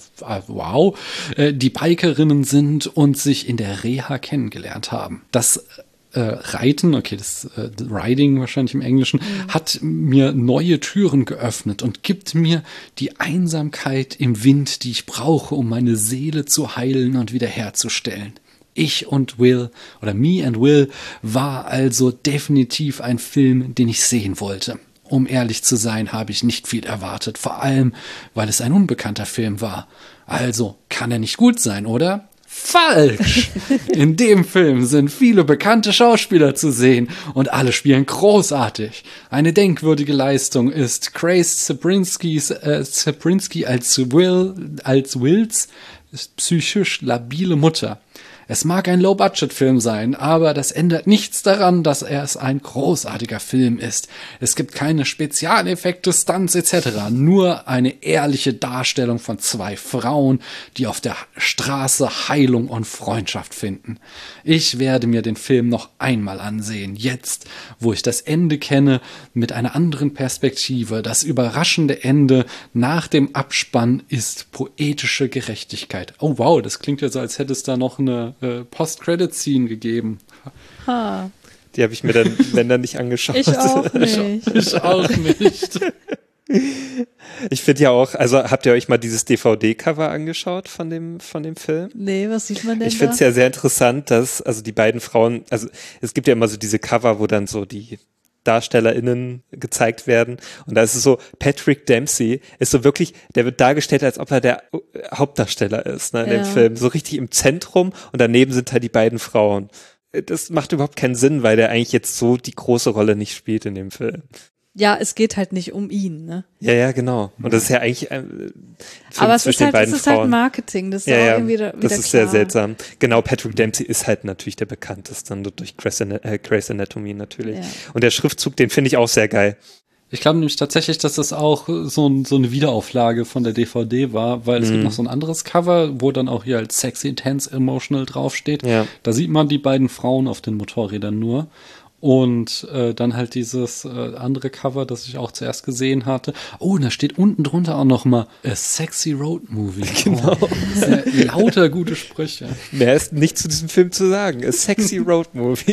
wow. Die Bikerinnen sind und sich in der Reha kennengelernt haben. Das Reiten, das Riding wahrscheinlich im Englischen, hat mir neue Türen geöffnet und gibt mir die Einsamkeit im Wind, die ich brauche, um meine Seele zu heilen und wiederherzustellen. Ich und Will, oder Me and Will, war also definitiv ein Film, den ich sehen wollte. Um ehrlich zu sein, habe ich nicht viel erwartet, vor allem, weil es ein unbekannter Film war. Also kann er nicht gut sein, oder? Falsch! In dem Film sind viele bekannte Schauspieler zu sehen und alle spielen großartig. Eine denkwürdige Leistung ist Grace Zabriskie als Wills psychisch labile Mutter. Es mag ein Low-Budget-Film sein, aber das ändert nichts daran, dass es ein großartiger Film ist. Es gibt keine Spezialeffekte, Stunts etc., nur eine ehrliche Darstellung von 2 Frauen, die auf der Straße Heilung und Freundschaft finden. Ich werde mir den Film noch einmal ansehen, jetzt, wo ich das Ende kenne, mit einer anderen Perspektive. Das überraschende Ende nach dem Abspann ist poetische Gerechtigkeit. Oh wow, das klingt ja so, als hätte es da noch eine Post-Credit-Scene gegeben. Die habe ich mir dann, wenn dann, nicht angeschaut. Ich auch nicht. Ich auch nicht. Ich finde ja auch, also habt ihr euch mal dieses DVD-Cover angeschaut von dem Film? Nee, was sieht man denn Ich finde es ja sehr interessant, dass, also die beiden Frauen, also es gibt ja immer so diese Cover, wo dann so die DarstellerInnen gezeigt werden. Und da ist es so, Patrick Dempsey ist so wirklich, der wird dargestellt, als ob er der Hauptdarsteller ist, ne, in dem Film. So richtig im Zentrum und daneben sind halt die beiden Frauen. Das macht überhaupt keinen Sinn, weil der eigentlich jetzt so die große Rolle nicht spielt in dem Film. Ja, es geht halt nicht um ihn, ne? Ja, genau. Und das ist ja eigentlich aber es ist den beiden halt Frauen. Marketing, das ist ja, irgendwie wieder das ist klar. sehr seltsam. Genau, Patrick Dempsey ist halt natürlich der bekannteste, durch Grey's Anatomy natürlich. Ja. Und der Schriftzug, den finde ich auch sehr geil. Ich glaube nämlich tatsächlich, dass das auch so eine Wiederauflage von der DVD war, weil es gibt noch so ein anderes Cover, wo dann auch hier als Sexy, Intense, Emotional draufsteht. Ja. Da sieht man die beiden Frauen auf den Motorrädern nur. Und dann halt dieses andere Cover, das ich auch zuerst gesehen hatte. Oh, und da steht unten drunter auch noch mal A Sexy Road Movie. Genau. Oh, lauter gute Sprüche. Mehr ist nicht zu diesem Film zu sagen. A Sexy Road Movie.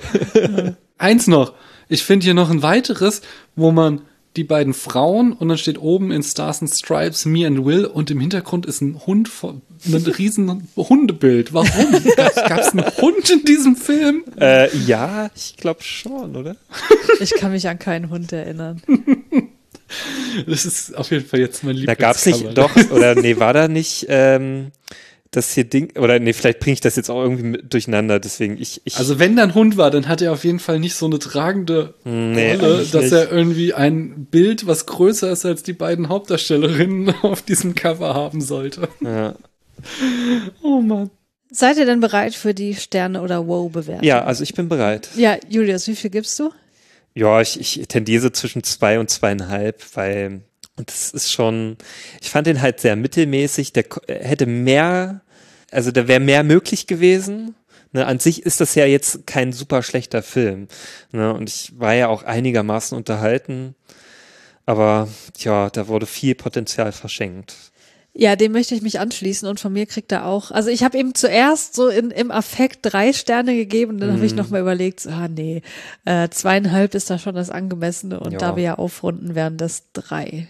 Eins noch. Ich finde hier noch ein weiteres, wo man die beiden Frauen und dann steht oben in Stars and Stripes Me and Will und im Hintergrund ist ein Hund, ein riesen Hundebild. Warum? Gab's einen Hund in diesem Film? Ja, ich glaube schon, oder? Ich kann mich an keinen Hund erinnern. Das ist auf jeden Fall jetzt mein Da Lieblingscover. gab's nicht, doch, oder nee, war da nicht das hier Ding, oder nee, vielleicht bringe ich das jetzt auch irgendwie durcheinander, deswegen ich Also wenn da ein Hund war, dann hat er auf jeden Fall nicht so eine tragende Rolle, eigentlich dass nicht. er irgendwie ein Bild, was größer ist als die beiden Hauptdarstellerinnen auf diesem Cover haben sollte. ja. Oh Mann. Seid ihr denn bereit für die Sterne- oder Wow-Bewertung? Ja, also ich bin bereit. Ja, Julius, wie viel gibst du? Ja, ich tendiere so zwischen 2 und 2,5, weil das ist schon, ich fand den halt sehr mittelmäßig, der hätte mehr, also da wäre mehr möglich gewesen. Ne, an sich ist das ja jetzt kein super schlechter Film. Ne, und ich war ja auch einigermaßen unterhalten, aber ja, da wurde viel Potenzial verschenkt. Ja, dem möchte ich mich anschließen und von mir kriegt er auch, also ich habe ihm zuerst so im Affekt 3 Sterne gegeben und dann habe ich nochmal überlegt, 2,5 ist da schon das Angemessene und Ja. da wir ja aufrunden, wären das 3.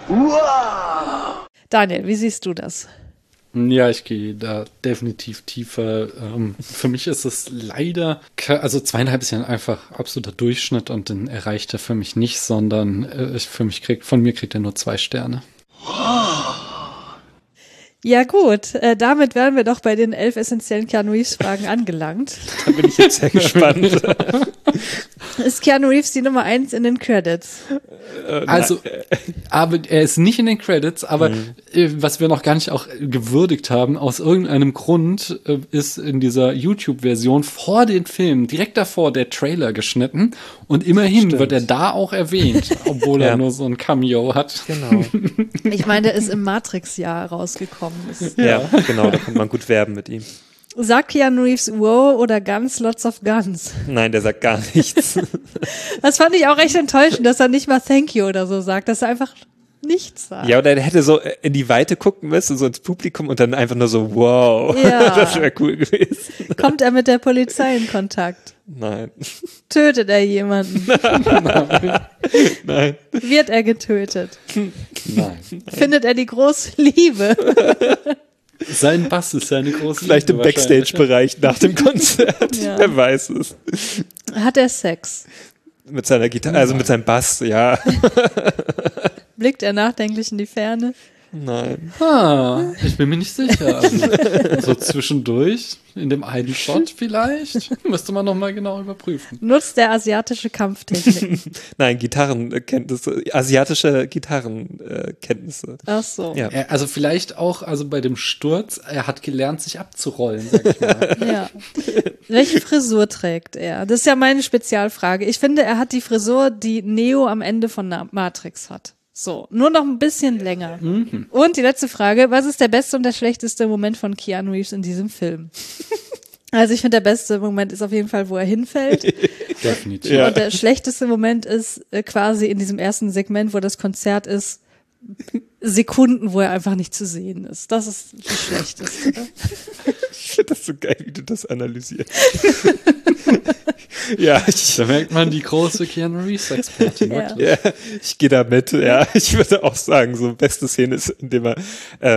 Wow! Daniel, wie siehst du das? Ja, ich gehe da definitiv tiefer. Für mich ist es leider, also 2,5 ist ja einfach absoluter Durchschnitt und den erreicht er für mich nicht, sondern von mir kriegt er nur 2 Sterne. Ja gut, damit wären wir doch bei den 11 essentiellen Keanu Reeves-Fragen angelangt. Da bin ich jetzt sehr gespannt. Ist Keanu Reeves die Nummer 1 in den Credits? Also, aber er ist nicht in den Credits, aber was wir noch gar nicht auch gewürdigt haben, aus irgendeinem Grund ist in dieser YouTube-Version vor den Filmen direkt davor der Trailer geschnitten und immerhin wird er da auch erwähnt, obwohl er nur so ein Cameo hat. Genau. Ich meine, der ist im Matrix-Jahr rausgekommen. Ja, genau, da kann man gut werben mit ihm. Sagt Keanu Reeves wow oder Guns, lots of guns? Nein, der sagt gar nichts. Das fand ich auch echt enttäuschend, dass er nicht mal Thank you oder so sagt, dass er einfach nichts sagt. Ja, oder er hätte so in die Weite gucken müssen, so ins Publikum und dann einfach nur so wow. Ja. Das wäre cool gewesen. Kommt er mit der Polizei in Kontakt? Nein. Tötet er jemanden? Nein. Wird er getötet? Nein. Findet er die große Liebe? Sein Bass ist seine große Vielleicht im Liebe wahrscheinlich. Backstage-Bereich nach dem Konzert. Ja. Wer weiß es. Hat er Sex? Mit seiner Gitarre, also mit seinem Bass, ja. Blickt er nachdenklich in die Ferne? Nein. Ich bin mir nicht sicher. Also, so zwischendurch, in dem einen Shot vielleicht, müsste man nochmal genau überprüfen. Nutzt er asiatische Kampftechniken? Nein, Gitarrenkenntnisse, asiatische Gitarrenkenntnisse. Ach so. Ja. Also vielleicht auch, also bei dem Sturz, er hat gelernt, sich abzurollen, sag ich mal. Ja. Welche Frisur trägt er? Das ist ja meine Spezialfrage. Ich finde, er hat die Frisur, die Neo am Ende von Matrix hat. So, nur noch ein bisschen länger. Und die letzte Frage, was ist der beste und der schlechteste Moment von Keanu Reeves in diesem Film? Also ich finde, der beste Moment ist auf jeden Fall, wo er hinfällt. Definitiv. Ja. Und der schlechteste Moment ist quasi in diesem ersten Segment, wo das Konzert ist, Sekunden, wo er einfach nicht zu sehen ist. Das ist das Schlechteste. Ich finde das so geil, wie du das analysierst. Ja, Da merkt man die große Keanu Reeves-Expertin. Ja. ja, ich gehe da mit. Ja, ich würde auch sagen, so beste Szene ist, indem er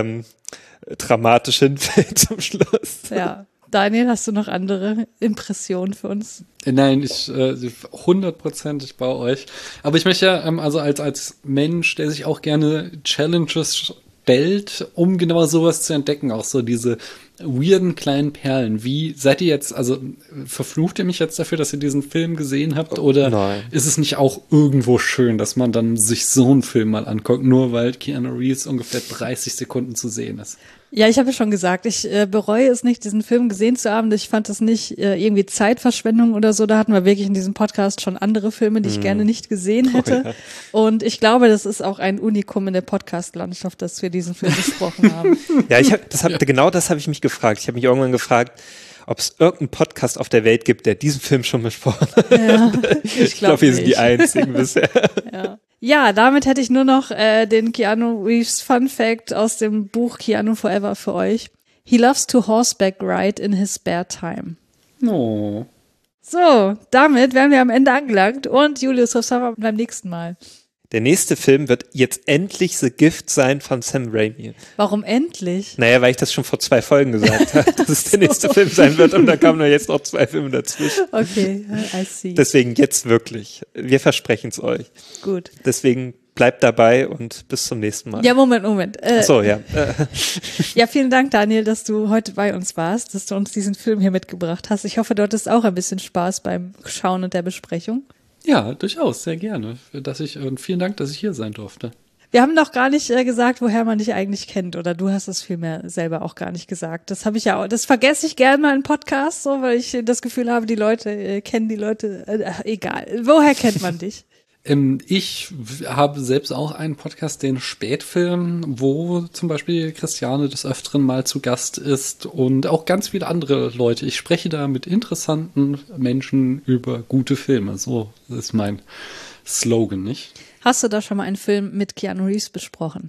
dramatisch hinfällt zum Schluss. Ja. Daniel, hast du noch andere Impressionen für uns? Nein, ich 100%ig bei euch. Aber ich möchte ja, also als Mensch, der sich auch gerne Challenges stellt, um genau sowas zu entdecken, auch so diese weirden kleinen Perlen. Wie seid ihr jetzt, also verflucht ihr mich jetzt dafür, dass ihr diesen Film gesehen habt? Oder Nein. ist es nicht auch irgendwo schön, dass man dann sich so einen Film mal anguckt, nur weil Keanu Reeves ungefähr 30 Sekunden zu sehen ist? Ja, ich habe ja schon gesagt, ich bereue es nicht, diesen Film gesehen zu haben. Ich fand das nicht irgendwie Zeitverschwendung oder so. Da hatten wir wirklich in diesem Podcast schon andere Filme, die ich gerne nicht gesehen hätte. ja. Und ich glaube, das ist auch ein Unikum in der Podcast-Landschaft, dass wir diesen Film besprochen haben. Ja, genau das habe ich mich gefragt. Ich habe mich irgendwann gefragt, ob es irgendeinen Podcast auf der Welt gibt, der diesen Film schon besprochen hat. Ja, Ich glaube, wir sind die einzigen bisher. Ja, damit hätte ich nur noch den Keanu Reeves Fun Fact aus dem Buch Keanu Forever für euch. He loves to horseback ride in his spare time. Oh. So, damit wären wir am Ende angelangt und Julius, was haben wir beim nächsten Mal? Der nächste Film wird jetzt endlich The Gift sein von Sam Raimi. Warum endlich? Naja, weil ich das schon vor 2 Folgen gesagt habe, dass es der nächste Film sein wird und da kamen nur jetzt noch 2 Filme dazwischen. Okay, I see. Deswegen jetzt wirklich. Wir versprechen es euch. Gut. Deswegen bleibt dabei und bis zum nächsten Mal. Ja, Moment. Ach so, ja. Ja, vielen Dank, Daniel, dass du heute bei uns warst, dass du uns diesen Film hier mitgebracht hast. Ich hoffe, du hattest auch ein bisschen Spaß beim Schauen und der Besprechung. Ja, durchaus, sehr gerne. Und vielen Dank, dass ich hier sein durfte. Wir haben noch gar nicht gesagt, woher man dich eigentlich kennt, oder du hast es vielmehr selber auch gar nicht gesagt. Das habe ich ja auch, das vergesse ich gerne mal im Podcast, so, weil ich das Gefühl habe, die Leute kennen die Leute, egal. Woher kennt man dich? Ich habe selbst auch einen Podcast, den Spätfilm, wo zum Beispiel Christiane des Öfteren mal zu Gast ist und auch ganz viele andere Leute. Ich spreche da mit interessanten Menschen über gute Filme. So ist mein Slogan, nicht? Hast du da schon mal einen Film mit Keanu Reeves besprochen?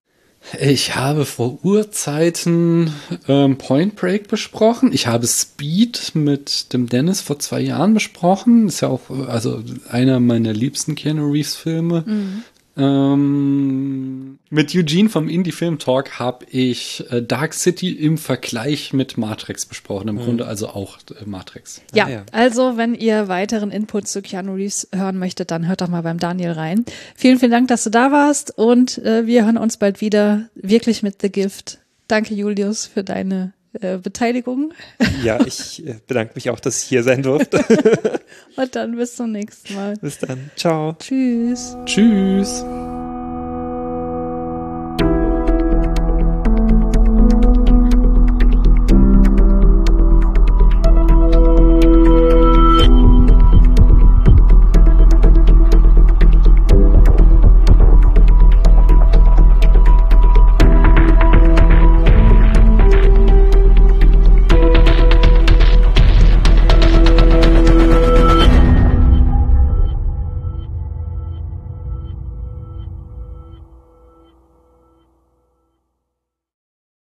Ich habe vor Urzeiten Point Break besprochen. Ich habe Speed mit dem Dennis vor 2 Jahren besprochen. Ist ja auch also einer meiner liebsten Keanu Reeves Filme. Mit Eugene vom Indie Film Talk habe ich Dark City im Vergleich mit Matrix besprochen. Im Grunde also auch Matrix. Ja, also wenn ihr weiteren Input zu Keanu Reeves hören möchtet, dann hört doch mal beim Daniel rein. Vielen, vielen Dank, dass du da warst und wir hören uns bald wieder, wirklich mit The Gift. Danke, Julius, für deine Beteiligung. Ja, ich bedanke mich auch, dass ich hier sein durfte. Und dann bis zum nächsten Mal. Bis dann. Ciao. Tschüss. Tschüss.